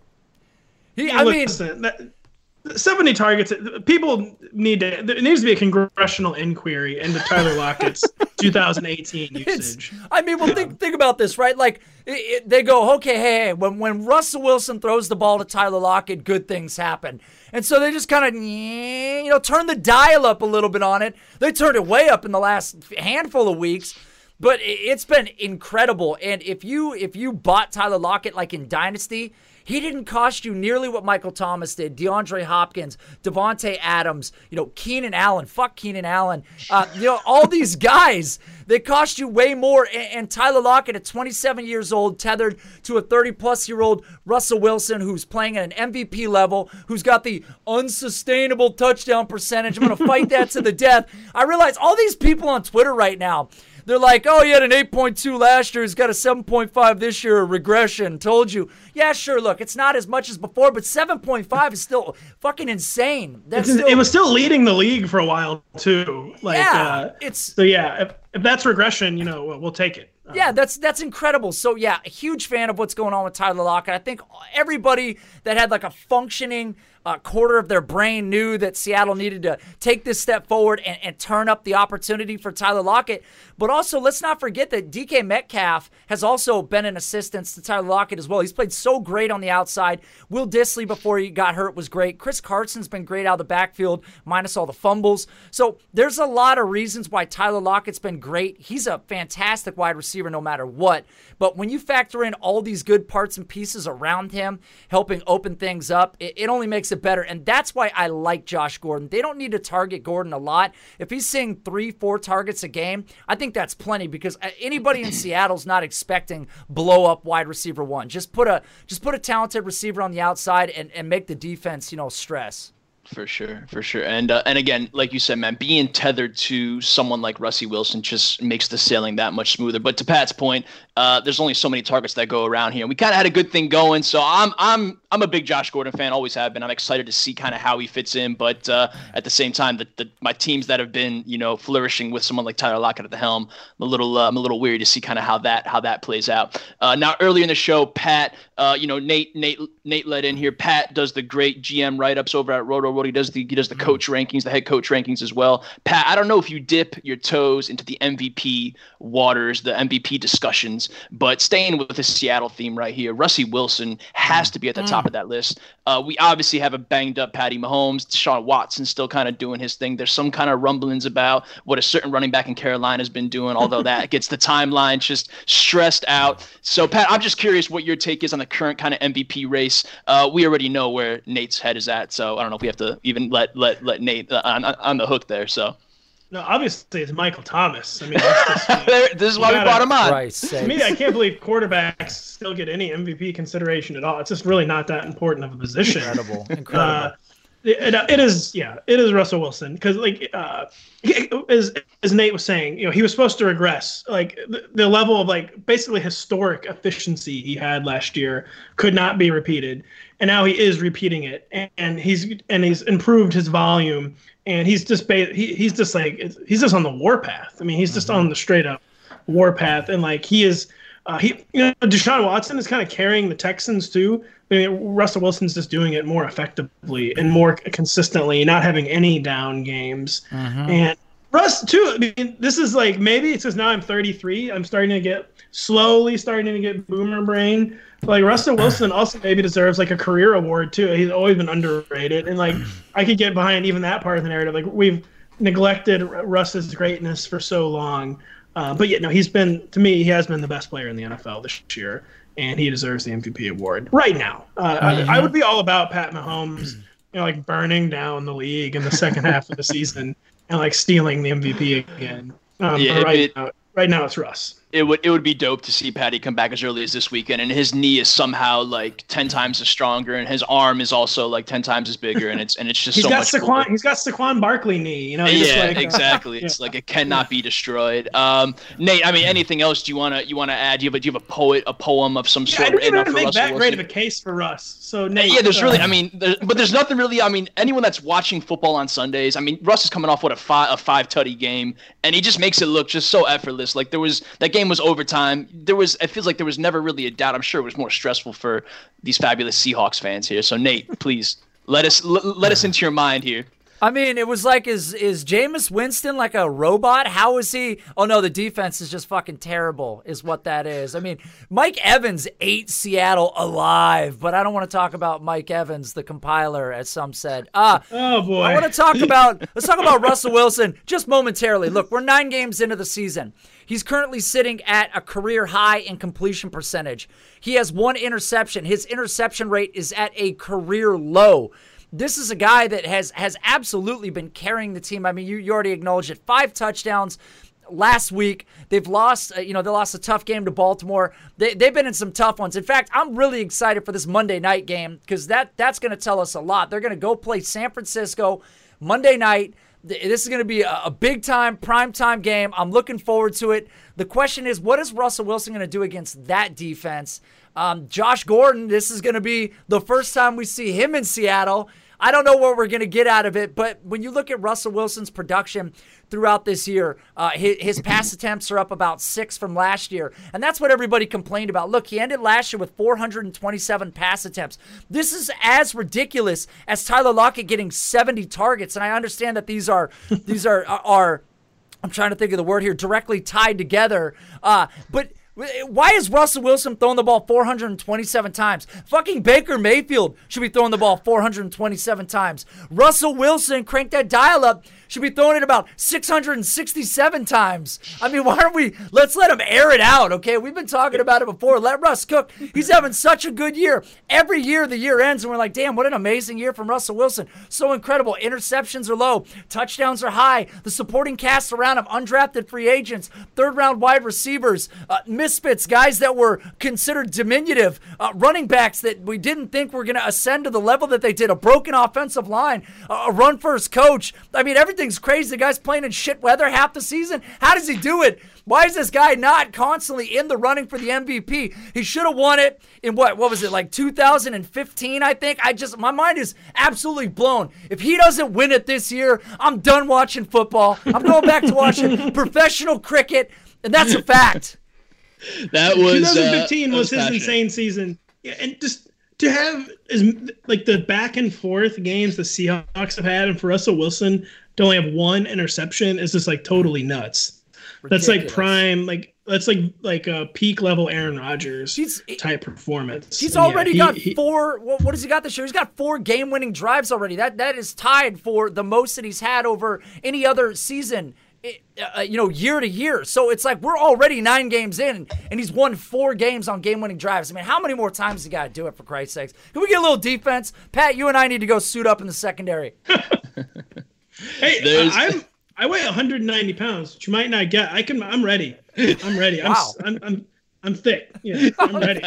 He, I Listen, mean, that, seventy targets. People need to. There needs to be a congressional inquiry into Tyler Lockett's two thousand eighteen usage. I mean, well, think think about this, right? Like it, it, they go, okay, hey, hey, when when Russell Wilson throws the ball to Tyler Lockett, good things happen, and so they just kind of, you know, turn the dial up a little bit on it. They turned it way up in the last handful of weeks. But it's been incredible, and if you if you bought Tyler Lockett like in Dynasty, he didn't cost you nearly what Michael Thomas did, DeAndre Hopkins, Devontae Adams, you know, Keenan Allen, fuck Keenan Allen, uh, you know, all these guys, they cost you way more, and, and Tyler Lockett at twenty-seven years old, tethered to a thirty-plus-year-old Russell Wilson who's playing at an M V P level, who's got the unsustainable touchdown percentage. I'm going to fight that to the death. I realize all these people on Twitter right now, they're like, oh, he had an eight point two last year. He's got a seven point five this year. Regression. Told you. Yeah, sure. Look, it's not as much as before, but seven point five is still fucking insane. That's still, still, it was still leading the league for a while, too. Like, yeah, uh, it's so, yeah, if, if that's regression, you know, we'll, we'll take it. Uh, Yeah, that's that's incredible. So, yeah, a huge fan of what's going on with Tyler Lockett. I think everybody that had like a functioning uh, quarter of their brain knew that Seattle needed to take this step forward and, and turn up the opportunity for Tyler Lockett. But also, let's not forget that D K Metcalf has also been an assistance to Tyler Lockett as well. He's played so great on the outside. Will Dissly, before he got hurt, was great. Chris Carson's been great out of the backfield, minus all the fumbles. So there's a lot of reasons why Tyler Lockett's been great. He's a fantastic wide receiver no matter what. But when you factor in all these good parts and pieces around him, helping open things up, it, it only makes it better. And that's why I like Josh Gordon. They don't need to target Gordon a lot. If he's seeing three, four targets a game, I think that's plenty, because anybody in Seattle's not expecting blow up wide receiver one. Just put a just put a talented receiver on the outside and, and make the defense, you know, stress. For sure, for sure. And uh, and again, like you said, man, being tethered to someone like Rusty Wilson just makes the sailing that much smoother. But to Pat's point, uh, there's only so many targets that go around here. We kind of had a good thing going, so I'm I'm I'm a big Josh Gordon fan, always have been. I'm excited to see kind of how he fits in, but uh, at the same time, the, the my teams that have been, you know, flourishing with someone like Tyler Lockett at the helm, I'm a little uh, I'm a little weary to see kind of how that how that plays out. Uh, now, earlier in the show, Pat, uh, you know, Nate Nate Nate led in here. Pat does the great G M write-ups over at Roto. He does the he does the coach rankings, the head coach rankings as well. Pat, I don't know if you dip your toes into the M V P waters, the M V P discussions, but staying with the Seattle theme right here, Rusty Wilson has to be at the top of that list. Uh, we obviously have a banged up Patty Mahomes. Deshaun Watson still kind of doing his thing. There's some kind of rumblings about what a certain running back in Carolina has been doing, although that gets the timeline just stressed out. So, Pat, I'm just curious what your take is on the current kind of M V P race. Uh, we already know where Nate's head is at, so I don't know if we have to even let let let Nate uh, on on the hook there. So. No, obviously it's Michael Thomas. I mean, that's just, you know, this is why gotta, we brought him on. Right, to me, I can't believe quarterbacks still get any M V P consideration at all. It's just really not that important of a position. Incredible, incredible. Uh, it, it is, yeah, it is Russell Wilson, because like uh, as as Nate was saying, you know, he was supposed to regress. Like the, the level of like basically historic efficiency he had last year could not be repeated, and now he is repeating it, and, and he's and he's improved his volume. And he's just he, he's just like he's just on the warpath. I mean, he's just mm-hmm. on the straight up warpath, and like he is, uh, he you know Deshaun Watson is kind of carrying the Texans too. I mean, Russell Wilson's just doing it more effectively and more consistently, not having any down games. Mm-hmm. And Russ too. I mean, this is like maybe it's just now I'm thirty-three. I'm starting to get slowly starting to get boomer brain. Like Russell Wilson also maybe deserves like a career award too. He's always been underrated, and like I could get behind even that part of the narrative. Like we've neglected Russ's greatness for so long, uh, but yeah, no, he's been to me he has been the best player in the N F L this year, and he deserves the M V P award right now. Uh, mm-hmm. I, I would be all about Pat Mahomes, you know, like burning down the league in the second half of the season and like stealing the M V P again. Um, yeah, right it, now, right now it's Russ. It would it would be dope to see Patty come back as early as this weekend, and his knee is somehow like ten times as stronger, and his arm is also like ten times as bigger, and it's and it's just he's so got much. Saquon, he's got Saquon Barkley knee, you know. Yeah, like, exactly. Uh, it's yeah. like it cannot be destroyed. Um, Nate, I mean, anything else do you wanna you wanna add? Do you have a, do you have a poet, a poem of some yeah, sort? I didn't even make Russell that Wilson? great of a case for Russ. So Nate, yeah, there's uh, really, I mean, there, but there's nothing really. I mean, anyone that's watching football on Sundays, I mean, Russ is coming off what a five a five tutty game, and he just makes it look just so effortless. Like there was that game was overtime. There was, it feels like there was never really a doubt. I'm sure it was more stressful for these fabulous Seahawks fans here. So Nate, please let us l- let us into your mind here. I mean, it was like, is is Jameis Winston like a robot? How is he? Oh, no, the defense is just fucking terrible is what that is. I mean, Mike Evans ate Seattle alive, but I don't want to talk about Mike Evans, the compiler, as some said. Ah, oh, boy. I want to talk about, let's talk about Russell Wilson just momentarily. Look, we're nine games into the season. He's currently sitting at a career high in completion percentage. He has one interception. His interception rate is at a career low. This is a guy that has has absolutely been carrying the team. I mean, you, you already acknowledged it. Five touchdowns last week. They've lost, uh, you know, they lost a tough game to Baltimore. They, they've been in some tough ones. In fact, I'm really excited for this Monday night game because that, that's going to tell us a lot. They're going to go play San Francisco Monday night. This is going to be a, a big-time, prime-time game. I'm looking forward to it. The question is, what is Russell Wilson going to do against that defense? Um, Josh Gordon, this is going to be the first time we see him in Seattle. I don't know what we're going to get out of it, but when you look at Russell Wilson's production throughout this year, uh, his, his pass attempts are up about six from last year, and that's what everybody complained about. Look, he ended last year with four hundred twenty-seven pass attempts. This is as ridiculous as Tyler Lockett getting seventy targets, and I understand that these are these are are I'm trying to think of the word here, directly tied together, uh, but why is Russell Wilson throwing the ball four hundred twenty-seven times? Fucking Baker Mayfield should be throwing the ball four hundred twenty-seven times. Russell Wilson, crank that dial up, should be throwing it about six hundred sixty-seven times. I mean, why don't we, let's let him air it out, okay? We've been talking about it before. Let Russ cook. He's having such a good year. Every year the year ends and we're like, damn, what an amazing year from Russell Wilson. So incredible. Interceptions are low. Touchdowns are high. The supporting cast around him, undrafted free agents, third round wide receivers, uh, misfits, guys that were considered diminutive, uh, running backs that we didn't think were going to ascend to the level that they did, a broken offensive line, uh, a run-first coach. I mean, everything's crazy. The guy's playing in shit weather half the season. How does he do it? Why is this guy not constantly in the running for the M V P? He should have won it in what, what was it, like two thousand fifteen, I think? I just, my mind is absolutely blown. If he doesn't win it this year, I'm done watching football. I'm going back to watching professional cricket, and that's a fact. That was twenty fifteen uh, was, was his insane season. Yeah, and just to have is like the back and forth games the Seahawks have had, and for Russell Wilson to only have one interception is just like totally nuts. Ridiculous. That's like prime, like that's like like a peak level Aaron Rodgers he's, type performance. He's and already yeah, got he, four. What, what has he got this year? He's got four game winning drives already. That that is tied for the most that he's had over any other season. Uh, you know, year to year. So it's like we're already nine games in, and he's won four games on game-winning drives. I mean, how many more times you got to do it, for Christ's sakes? Can we get a little defense? Pat, you and I need to go suit up in the secondary. Hey, There's... I'm I weigh one hundred ninety pounds, which you might not get. I can. I'm ready. I'm ready. Wow. I'm, I'm I'm I'm thick. Yeah, I'm ready.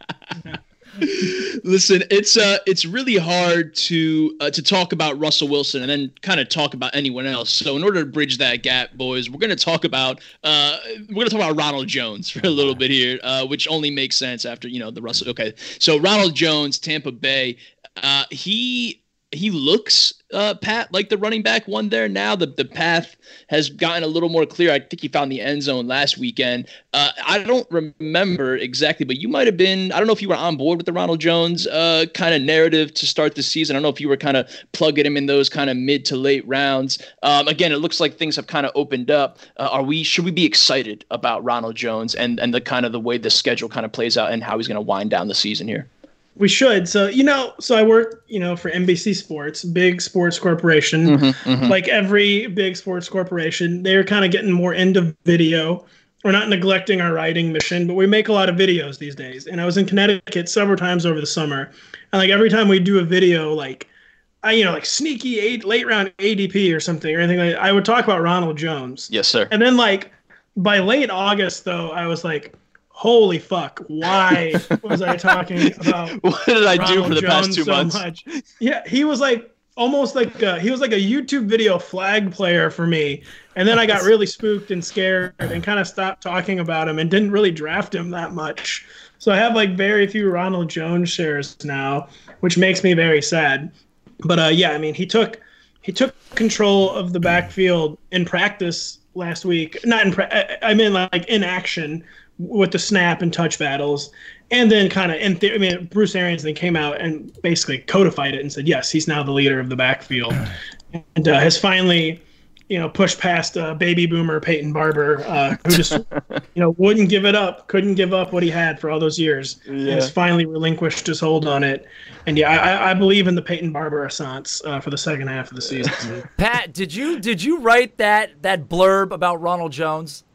Listen, it's uh, it's really hard to uh, to talk about Russell Wilson and then kind of talk about anyone else. So in order to bridge that gap, boys, we're going to talk about uh, we're going to talk about Ronald Jones for a little bit here, uh, which only makes sense after you know the Russell. Okay, so Ronald Jones, Tampa Bay, uh, he. He looks, uh, Pat, like the running back one there now. The the path has gotten a little more clear. I think he found the end zone last weekend. Uh, I don't remember exactly, but you might have been – I don't know if you were on board with the Ronald Jones uh, kind of narrative to start the season. I don't know if you were kind of plugging him in those kind of mid to late rounds. Um, again, it looks like things have kind of opened up. Uh, are we? Should we be excited about Ronald Jones and, and the kind of the way the schedule kind of plays out and how he's going to wind down the season here? We should. So, you know, so I work, you know, for N B C Sports, big sports corporation. Mm-hmm, mm-hmm. Like every big sports corporation, they're kind of getting more into video. We're not neglecting our writing mission, but we make a lot of videos these days. And I was in Connecticut several times over the summer. And like every time we do a video, like, I, you know, like sneaky eight, late round A D P or something or anything like that, I would talk about Ronald Jones. Yes, sir. And then like by late August, though, I was like, holy fuck, why was I talking about what did I Ronald do for the Jones past two so months? Much? Yeah, he was like almost like a, he was like a YouTube video flag player for me. And then I got really spooked and scared and kind of stopped talking about him and didn't really draft him that much. So I have like very few Ronald Jones shares now, which makes me very sad. But uh, yeah, I mean, he took he took control of the backfield in practice last week. Not in pra- I mean like in action with the snap and touch battles, and then kind of in theory, I mean, Bruce Arians then came out and basically codified it and said, yes, he's now the leader of the backfield, and uh, has finally, you know, pushed past uh, baby boomer Peyton Barber, uh, who just, you know, wouldn't give it up, couldn't give up what he had for all those years, yeah. and has finally relinquished his hold on it. And yeah, I, I believe in the Peyton Barber renaissance uh, for the second half of the season. Pat, did you did you write that that blurb about Ronald Jones?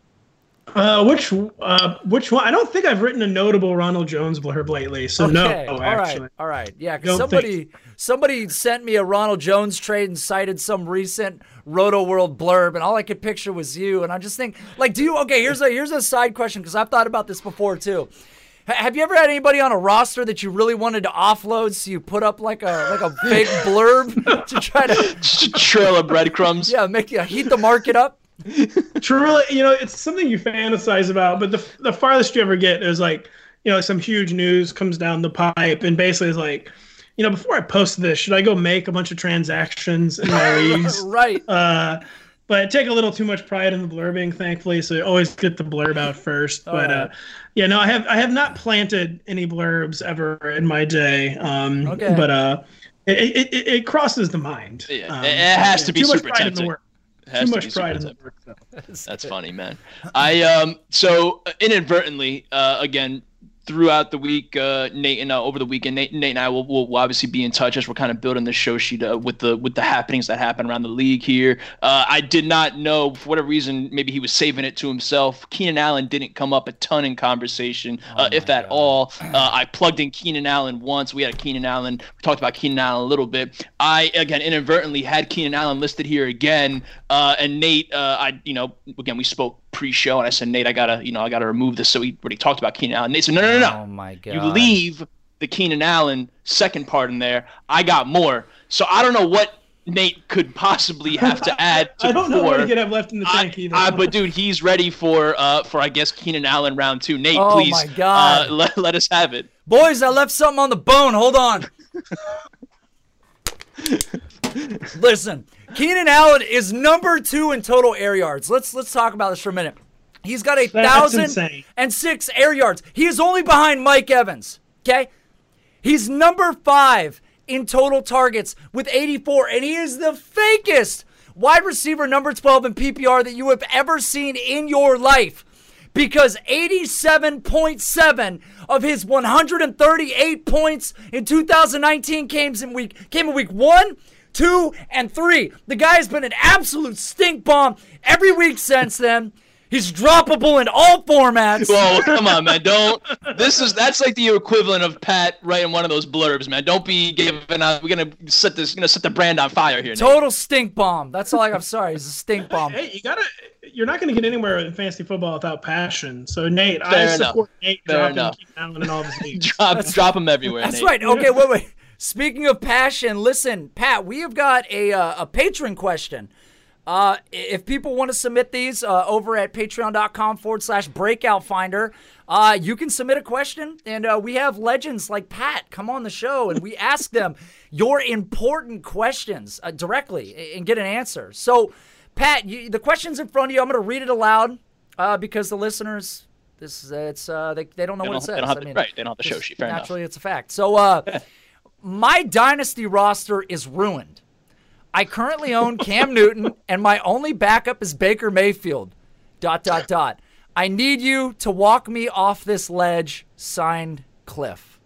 Uh, which uh, which one? I don't think I've written a notable Ronald Jones blurb lately, so okay. no. All actually. right, all right, yeah. Because somebody think... somebody sent me a Ronald Jones trade and cited some recent Roto World blurb, and all I could picture was you. And I just think, like, do you? Okay, here's a here's a side question because I've thought about this before too. H- have you ever had anybody on a roster that you really wanted to offload, so you put up like a like a fake blurb to try to trail of breadcrumbs? Yeah, make you heat the market up. Truly, you know, it's something you fantasize about, but the the farthest you ever get is like, you know, some huge news comes down the pipe and basically is like, you know, before I post this, should I go make a bunch of transactions in my leagues? Right. Uh, but I take a little too much pride in the blurbing, thankfully, so I always get the blurb out first. All but right. uh, yeah, no, I have I have not planted any blurbs ever in my day. Um, Okay. But uh, it, it, it, it crosses the mind. Yeah, Um, it has to be too much super pride in the tempting. work. It has Too to much be pride in super the work. though. That's funny, man. I um so uh, inadvertently uh, again throughout the week, uh, Nate and uh, over the weekend, Nate, Nate and I will, will obviously be in touch as we're kind of building the show sheet uh, with the with the happenings that happen around the league here. Uh, I did not know, for whatever reason, maybe he was saving it to himself. Keenan Allen didn't come up a ton in conversation, uh, Oh if my at God. all. Uh, I plugged in Keenan Allen once. We had Keenan Allen. We talked about Keenan Allen a little bit. I again inadvertently had Keenan Allen listed here again, uh, and Nate, uh, I you know again we spoke pre-show, and I said, Nate, I gotta you know I gotta remove this. So we already talked about Keenan Allen. Nate said, no, no, no, no. Oh my God. You leave the Keenan Allen second part in there. I got more. So I don't know what Nate could possibly have to add to I don't know before. what he could have left in the tank I, either. I, but dude, he's ready for uh for I guess Keenan Allen round two. Nate, Oh, please my God. Uh, let, let us have it. Boys, I left something on the bone. Hold on. Listen, Keenan Allen is number two in total air yards. Let's let's talk about this for a minute. He's got a That's thousand insane. and six air yards. He is only behind Mike Evans. Okay, he's number five in total targets with eighty-four, and he is the fakest wide receiver number twelve in P P R that you have ever seen in your life. Because eighty-seven point seven of his one hundred thirty-eight points in two thousand nineteen came in week came in week one, two, and three. The guy has been an absolute stink bomb every week since then. He's droppable in all formats. Whoa, come on, man! Don't. This is that's like the equivalent of Pat writing one of those blurbs, man. Don't be giving out. We're gonna set this. Gonna set the brand on fire here. Nate. Total stink bomb. That's all I, I'm sorry. He's a stink bomb. Hey, you gotta. You're not going to get anywhere in fantasy football without passion. So Nate, Fair I enough. support Nate Fair dropping enough. Keenan Allen in all the leagues. drop drop them everywhere. That's Nate. right. Okay, wait, wait. Speaking of passion, listen, Pat, we have got a uh, a patron question. Uh, if people want to submit these uh, over at patreon.com forward slash breakout finder, uh, you can submit a question, and uh, we have legends like Pat come on the show, and we ask them your important questions uh, directly and get an answer. So, Pat, you, the question's in front of you. I'm going to read it aloud uh, because the listeners, this is it's uh, they they don't know They what don't, it says. they don't have I the, mean, right. They don't have the show just sheet. Fair enough. naturally, it's a fact. So, uh, my dynasty roster is ruined. I currently own Cam Newton, and my only backup is Baker Mayfield. Dot, dot, dot. I need you to walk me off this ledge. Signed, Cliff.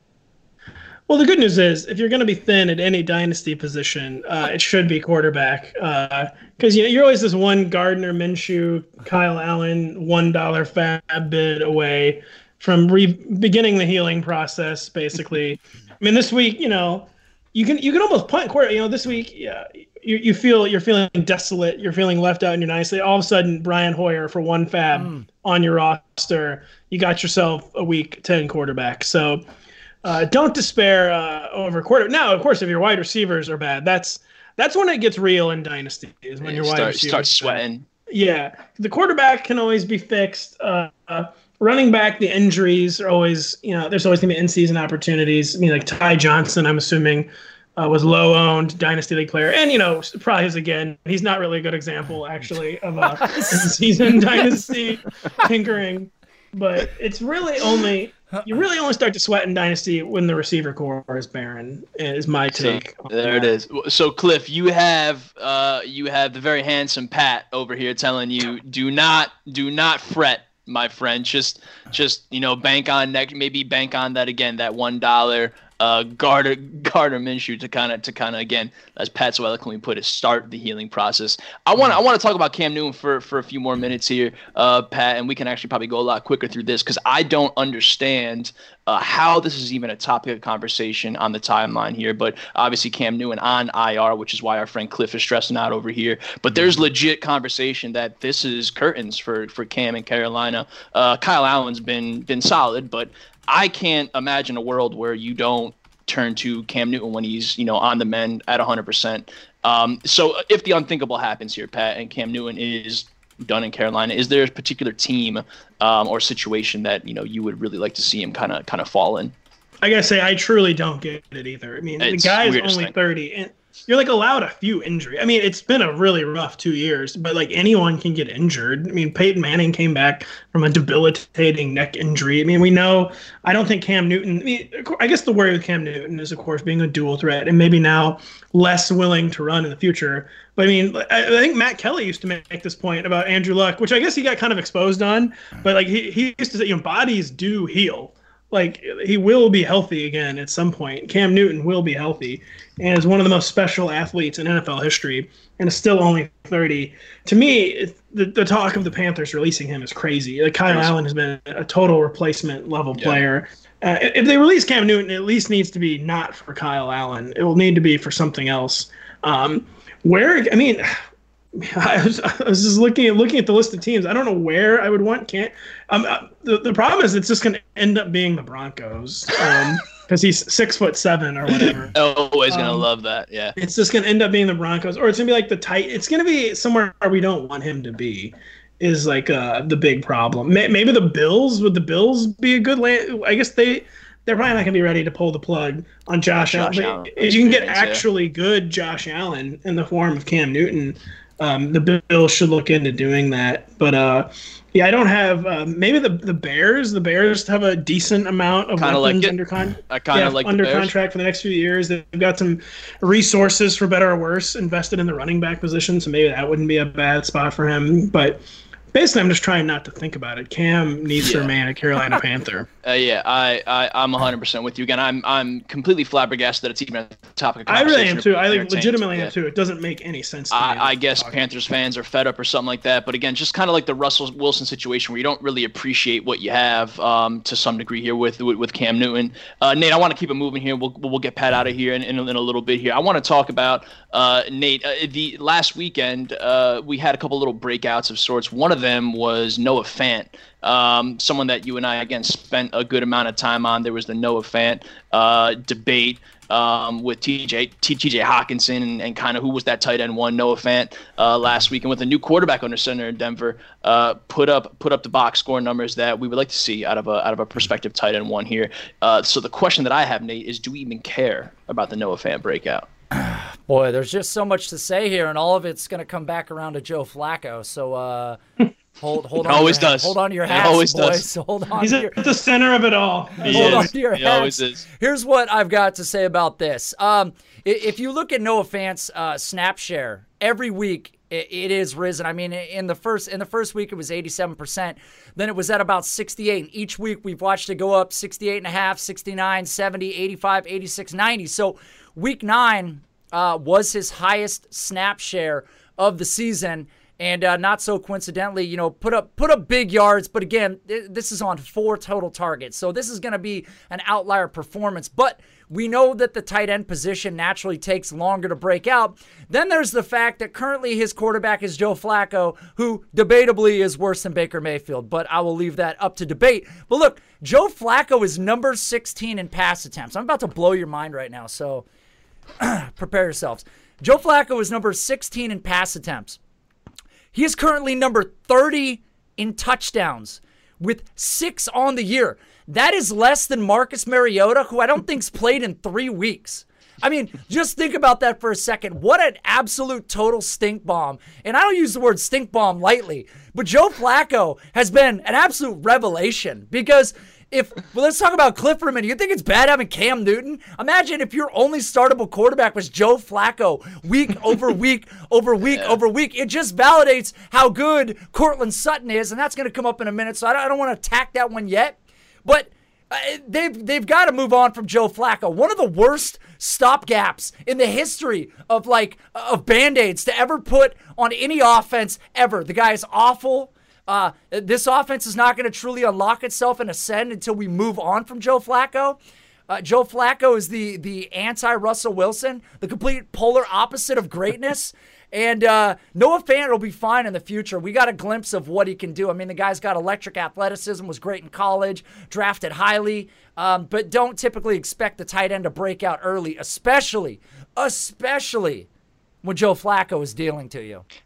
Well, the good news is, if you're going to be thin at any dynasty position, uh, it should be quarterback. Because you know, you're always this one Gardner Minshew, Kyle Allen, one dollar fab bid away from re- beginning the healing process, basically. I mean, this week, you know, you can you can almost punt quarter. You know, this week, yeah, you you feel you're feeling desolate. You're feeling left out in your dynasty. All of a sudden, Brian Hoyer for one fab mm. on your roster. You got yourself a week ten quarterback. So. Uh, don't despair uh, over quarter. Now, of course, if your wide receivers are bad, that's that's when it gets real in dynasty. Is when You your wide start, receivers start are bad. sweating. Yeah, the quarterback can always be fixed. Uh, uh, running back, the injuries are always, you know, there's always going to be in-season opportunities. I mean, like Ty Johnson, I'm assuming, uh, was low-owned dynasty league player, and you know, probably is again. He's not really a good example, actually, of a in-season dynasty tinkering. But it's really only you really only start to sweat in dynasty when the receiver core is barren. Is my take. So, there it is. So Cliff, you have uh, you have the very handsome Pat over here telling you, do not do not fret, my friend. Just just you know, bank on next, maybe bank on that again, that one dollar. Uh, Gardner Gardner Minshew to kind of to kind of again, as Pat so eloquently put it, start the healing process. I want I want to talk about Cam Newton for for a few more minutes here, uh, Pat, and we can actually probably go a lot quicker through this because I don't understand uh, how this is even a topic of conversation on the timeline here. But obviously Cam Newton on I R, which is why our friend Cliff is stressing out over here. But there's legit conversation that this is curtains for for Cam in Carolina. Uh, Kyle Allen's been been solid, but I can't imagine a world where you don't turn to Cam Newton when he's, you know, on the mend at one hundred percent. Um, so if the unthinkable happens here, Pat, and Cam Newton is done in Carolina, is there a particular team um, or situation that, you know, you would really like to see him kind of kind of fall in? I gotta say, I truly don't get it either. I mean, It's the guy is weirdest only thing. thirty, and you're like allowed a few injury. I mean, it's been a really rough two years, but like anyone can get injured. I mean, Peyton Manning came back from a debilitating neck injury. I mean, we know. I don't think Cam Newton. I mean, of cour- I guess the worry with Cam Newton is, of course, being a dual threat and maybe now less willing to run in the future. But I mean, I, I think Matt Kelly used to make this point about Andrew Luck, which I guess he got kind of exposed on. But like he, he used to say, you know, bodies do heal. Like he will be healthy again at some point. Cam Newton will be healthy and is one of the most special athletes in N F L history and is still only thirty. To me, it, the, the talk of the Panthers releasing him is crazy. Like Kyle Allen has been a total replacement level Yeah. player. Uh, if they release Cam Newton, it at least needs to be not for Kyle Allen. It will need to be for something else. Um, where, I mean, I was, I was just looking at looking at the list of teams. I don't know where I would want Cam. Um, uh, the the problem is it's just going to end up being the Broncos because he's six foot seven or whatever. Always gonna Um, love that. Yeah. It's just going to end up being the Broncos, or it's going to be like the tight. It's going to be somewhere where we don't want him to be. Is like uh, the big problem. May, maybe the Bills. Would the Bills be a good land? I guess they. They're probably not going to be ready to pull the plug on Josh, Josh Allen. Allen, But if you can get experience, yeah. actually good Josh Allen in the form of Cam Newton, um, the Bills should look into doing that. But uh, yeah, I don't have uh, maybe the the Bears. The Bears have a decent amount of Kinda like weapons it. under con- I kind of yeah, like the under Bears. contract for the next few years. They've got some resources, for better or worse, invested in the running back position. So maybe that wouldn't be a bad spot for him. But basically, I'm just trying not to think about it. Cam needs to Yeah. remain a Carolina Panther. Uh, yeah, I, I, I'm one hundred percent with you. Again, I'm I'm completely flabbergasted that it's even a topic of I conversation. really am too. I like, Entertained. legitimately Yeah. am too. It doesn't make any sense to me. I, I guess Talk. Panthers fans are fed up or something like that. But again, just kind of like the Russell Wilson situation where you don't really appreciate what you have um, to some degree here with with, with Cam Newton. Uh, Nate, I want to keep it moving here. We'll we'll get Pat out of here in, in, a, in a little bit here. I want to talk about uh, Nate. Uh, the last weekend uh, we had a couple little breakouts of sorts. One of them was Noah Fant. Um, someone that you and I, again, spent a good amount of time on. There was the Noah Fant uh, debate um, with T J T J Hawkinson and, and kind of who was that tight end one, Noah Fant, uh, last week. And with a new quarterback under center in Denver, uh, put up put up the box score numbers that we would like to see out of a out of a prospective tight end one here. Uh, so the question that I have, Nate, is do we even care about the Noah Fant breakout? Boy, there's just so much to say here, and all of it's going to come back around to Joe Flacco. So uh, hold hold It on. always to your, does. Hold on to your It hats, always boys. does. So hold on. He's to at your, the center of it all. He hold on is. to your He always hats. is. Here's what I've got to say about this. Um, i- if you look at Noah Fant's uh, snap share every week, it, it is risen. I mean, in the first in the first week it was eighty-seven percent. Then it was at about sixty-eight. And each week we've watched it go up sixty-eight and a half, sixty-nine, seventy, eighty-five, eighty-six, ninety. So week nine uh, was his highest snap share of the season. And uh, not so coincidentally, you know, put up put up big yards. But again, th- this is on four total targets. So this is going to be an outlier performance. But we know that the tight end position naturally takes longer to break out. Then there's the fact that currently his quarterback is Joe Flacco, who debatably is worse than Baker Mayfield. But I will leave that up to debate. But look, Joe Flacco is number sixteen in pass attempts. I'm about to blow your mind right now. So prepare yourselves. Joe Flacco is number sixteen in pass attempts. He is currently number thirty in touchdowns with six on the year. That is less than Marcus Mariota, who I don't think's played in three weeks. I mean, just think about that for a second. What an absolute total stink bomb. And I don't use the word stink bomb lightly, but Joe Flacco has been an absolute revelation because if, well, let's talk about Clifferman. You think it's bad having Cam Newton? Imagine if your only startable quarterback was Joe Flacco week over week over week Yeah. over week. It just validates how good Cortland Sutton is, and that's going to come up in a minute, so I don't, I don't want to attack that one yet. But uh, they've they've got to move on from Joe Flacco. One of the worst stopgaps in the history of like of Band-Aids to ever put on any offense ever. The guy is awful. Uh, this offense is not going to truly unlock itself and ascend until we move on from Joe Flacco. Uh, Joe Flacco is the the anti-Russell Wilson, the complete polar opposite of greatness. And uh, Noah Fant will be fine in the future. We got a glimpse of what he can do. I mean, the guy's got electric athleticism, was great in college, drafted highly, um, but don't typically expect the tight end to break out early, especially, especially when Joe Flacco is dealing to you.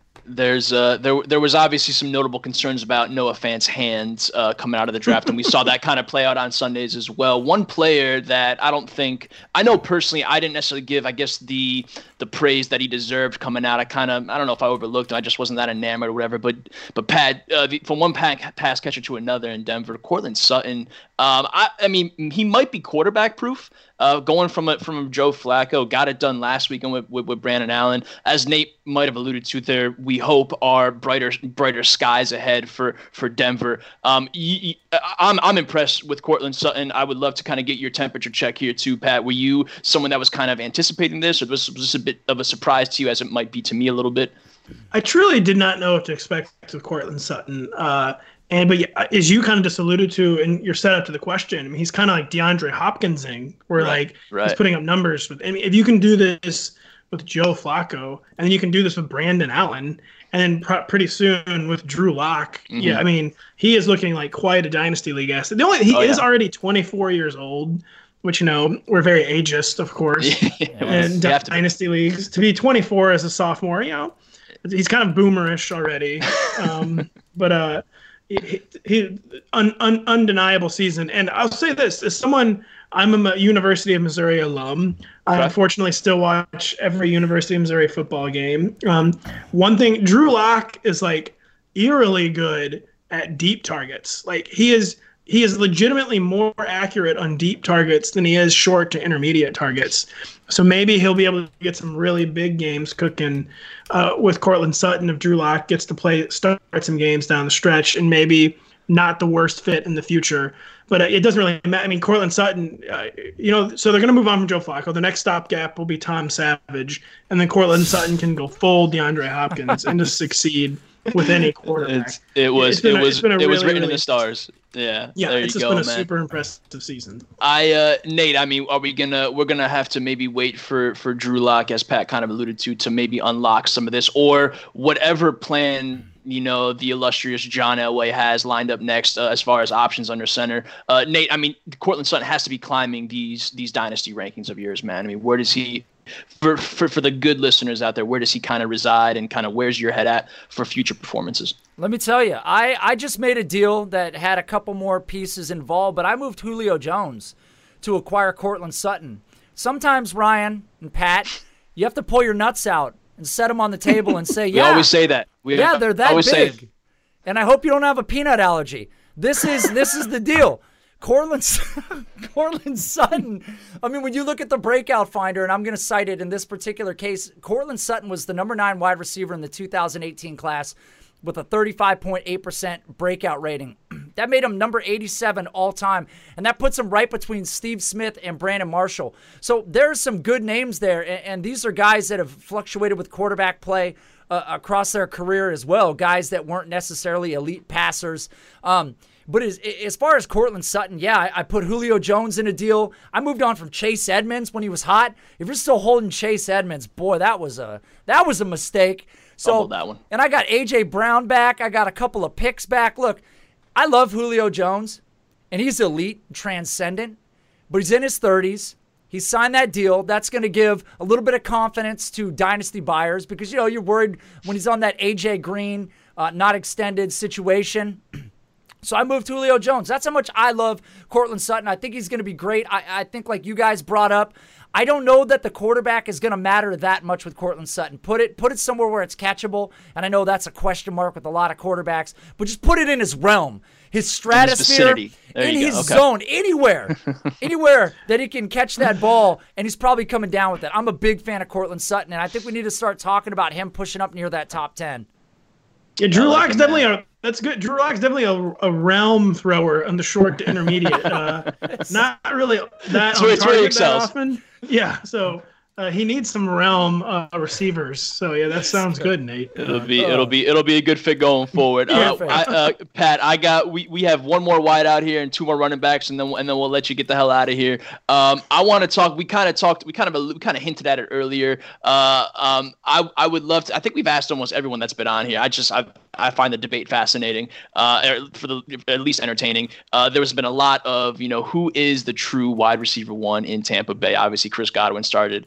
There's uh, there there was obviously some notable concerns about Noah Fant's hands uh, coming out of the draft, and we saw that kind of play out on Sundays as well. One player that I don't think I know personally, I didn't necessarily give, I guess, the the praise that he deserved coming out. I kind of I don't know if I overlooked him. I just wasn't that enamored or whatever. But but Pat, uh, the, from one pack, pass catcher to another in Denver, Courtland Sutton. Um, I I mean he might be quarterback proof. Uh, going from a, from Joe Flacco, got it done last weekend with, with, with Brandon Allen. As Nate might have alluded to there, we hope are brighter brighter skies ahead for for Denver. Um, you, you, I'm I'm impressed with Courtland Sutton. I would love to kind of get your temperature check here too, Pat. Were you someone that was kind of anticipating this, or was, was this a bit of a surprise to you, as it might be to me a little bit? I truly did not know what to expect with Courtland Sutton. Uh, And but yeah, as you kind of just alluded to in your setup to the question, I mean, he's kind of like DeAndre Hopkinsing, where right, like right. he's putting up numbers with. I mean, if you can do this with Joe Flacco, and then you can do this with Brandon Allen, and then pr- pretty soon with Drew Lock, mm-hmm. yeah, I mean, he is looking like quite a dynasty league asset. The only he oh, is yeah. already twenty-four years old, which you know we're very ageist, of course, and dynasty to leagues to be twenty-four as a sophomore, you know, he's kind of boomerish already, um, but uh. He, he un, un, undeniable season. And I'll say this, as someone, I'm a University of Missouri alum. I unfortunately still watch every University of Missouri football game. Um, one thing, Drew Lock is like eerily good at deep targets. Like he is he is legitimately more accurate on deep targets than he is short to intermediate targets. So maybe he'll be able to get some really big games cooking uh, with Courtland Sutton if Drew Lock gets to play start some games down the stretch, and maybe not the worst fit in the future. But uh, it doesn't really matter. I mean, Courtland Sutton, uh, you know, so they're going to move on from Joe Flacco. The next stopgap will be Tom Savage, and then Courtland Sutton can go full DeAndre Hopkins and just succeed with any quarterback. It's, it was it a, was it really, was written really, in the stars. Yeah, yeah. There It's you just go, been a man. super impressive season. I uh, Nate, I mean, are we gonna we're gonna have to maybe wait for for Drew Lock, as Pat kind of alluded to, to maybe unlock some of this, or whatever plan you know the illustrious John Elway has lined up next uh, as far as options under center. Uh, Nate, I mean, Courtland Sutton has to be climbing these these dynasty rankings of yours, man. I mean, where does he? For, for for the good listeners out there, where does he kind of reside, and kind of where's your head at for future performances? Let me tell you, I, I just made a deal that had a couple more pieces involved, but I moved Julio Jones to acquire Courtland Sutton. Sometimes, Ryan and Pat, you have to pull your nuts out and set them on the table and say, yeah. We always say that. We yeah, they're that big. And I hope you don't have a peanut allergy. This is this is the deal. Courtland, Courtland Sutton, I mean, when you look at the breakout finder, and I'm going to cite it in this particular case, Courtland Sutton was the number nine wide receiver in the two thousand eighteen class with a thirty-five point eight percent breakout rating. That made him number eighty-seven all time, and that puts him right between Steve Smith and Brandon Marshall. So there's some good names there, and, and these are guys that have fluctuated with quarterback play uh, across their career as well, guys that weren't necessarily elite passers. Um, But as, as far as Courtland Sutton, yeah, I, I put Julio Jones in a deal. I moved on from Chase Edmonds when he was hot. If you're still holding Chase Edmonds, boy, that was a that was a mistake. So that one. And I got A J Brown back. I got a couple of picks back. Look, I love Julio Jones, and he's elite, transcendent, but he's in his thirties. He signed that deal. That's going to give a little bit of confidence to dynasty buyers because, you know, you're worried when he's on that A J Green, uh, not extended situation. So I moved Julio Jones. That's how much I love Courtland Sutton. I think he's going to be great. I, I think, like you guys brought up, I don't know that the quarterback is going to matter that much with Courtland Sutton. Put it put it somewhere where it's catchable, and I know that's a question mark with a lot of quarterbacks, but just put it in his realm, his stratosphere, in his, in his okay. zone, anywhere, anywhere that he can catch that ball, and he's probably coming down with it. I'm a big fan of Courtland Sutton, and I think we need to start talking about him pushing up near that top ten. Yeah, Drew like Lock's definitely a that's good. Drew Lock's definitely a, a realm thrower on the short to intermediate. Uh, not really that on target that often. Yeah, so uh, he needs some realm uh, receivers. So yeah, that sounds good, Nate. Uh, it'll be it'll be it'll be a good fit going forward. Yeah, uh, I, uh, Pat, I got we, we have one more wide out here and two more running backs, and then and then we'll let you get the hell out of here. Um, I want to talk. We kind of talked. We kind of we kind of hinted at it earlier. Uh, um, I I would love to. I think we've asked almost everyone that's been on here. I just I. I find the debate fascinating, uh, for the at least entertaining. Uh, there has been a lot of, you know, who is the true wide receiver one in Tampa Bay? Obviously, Chris Godwin started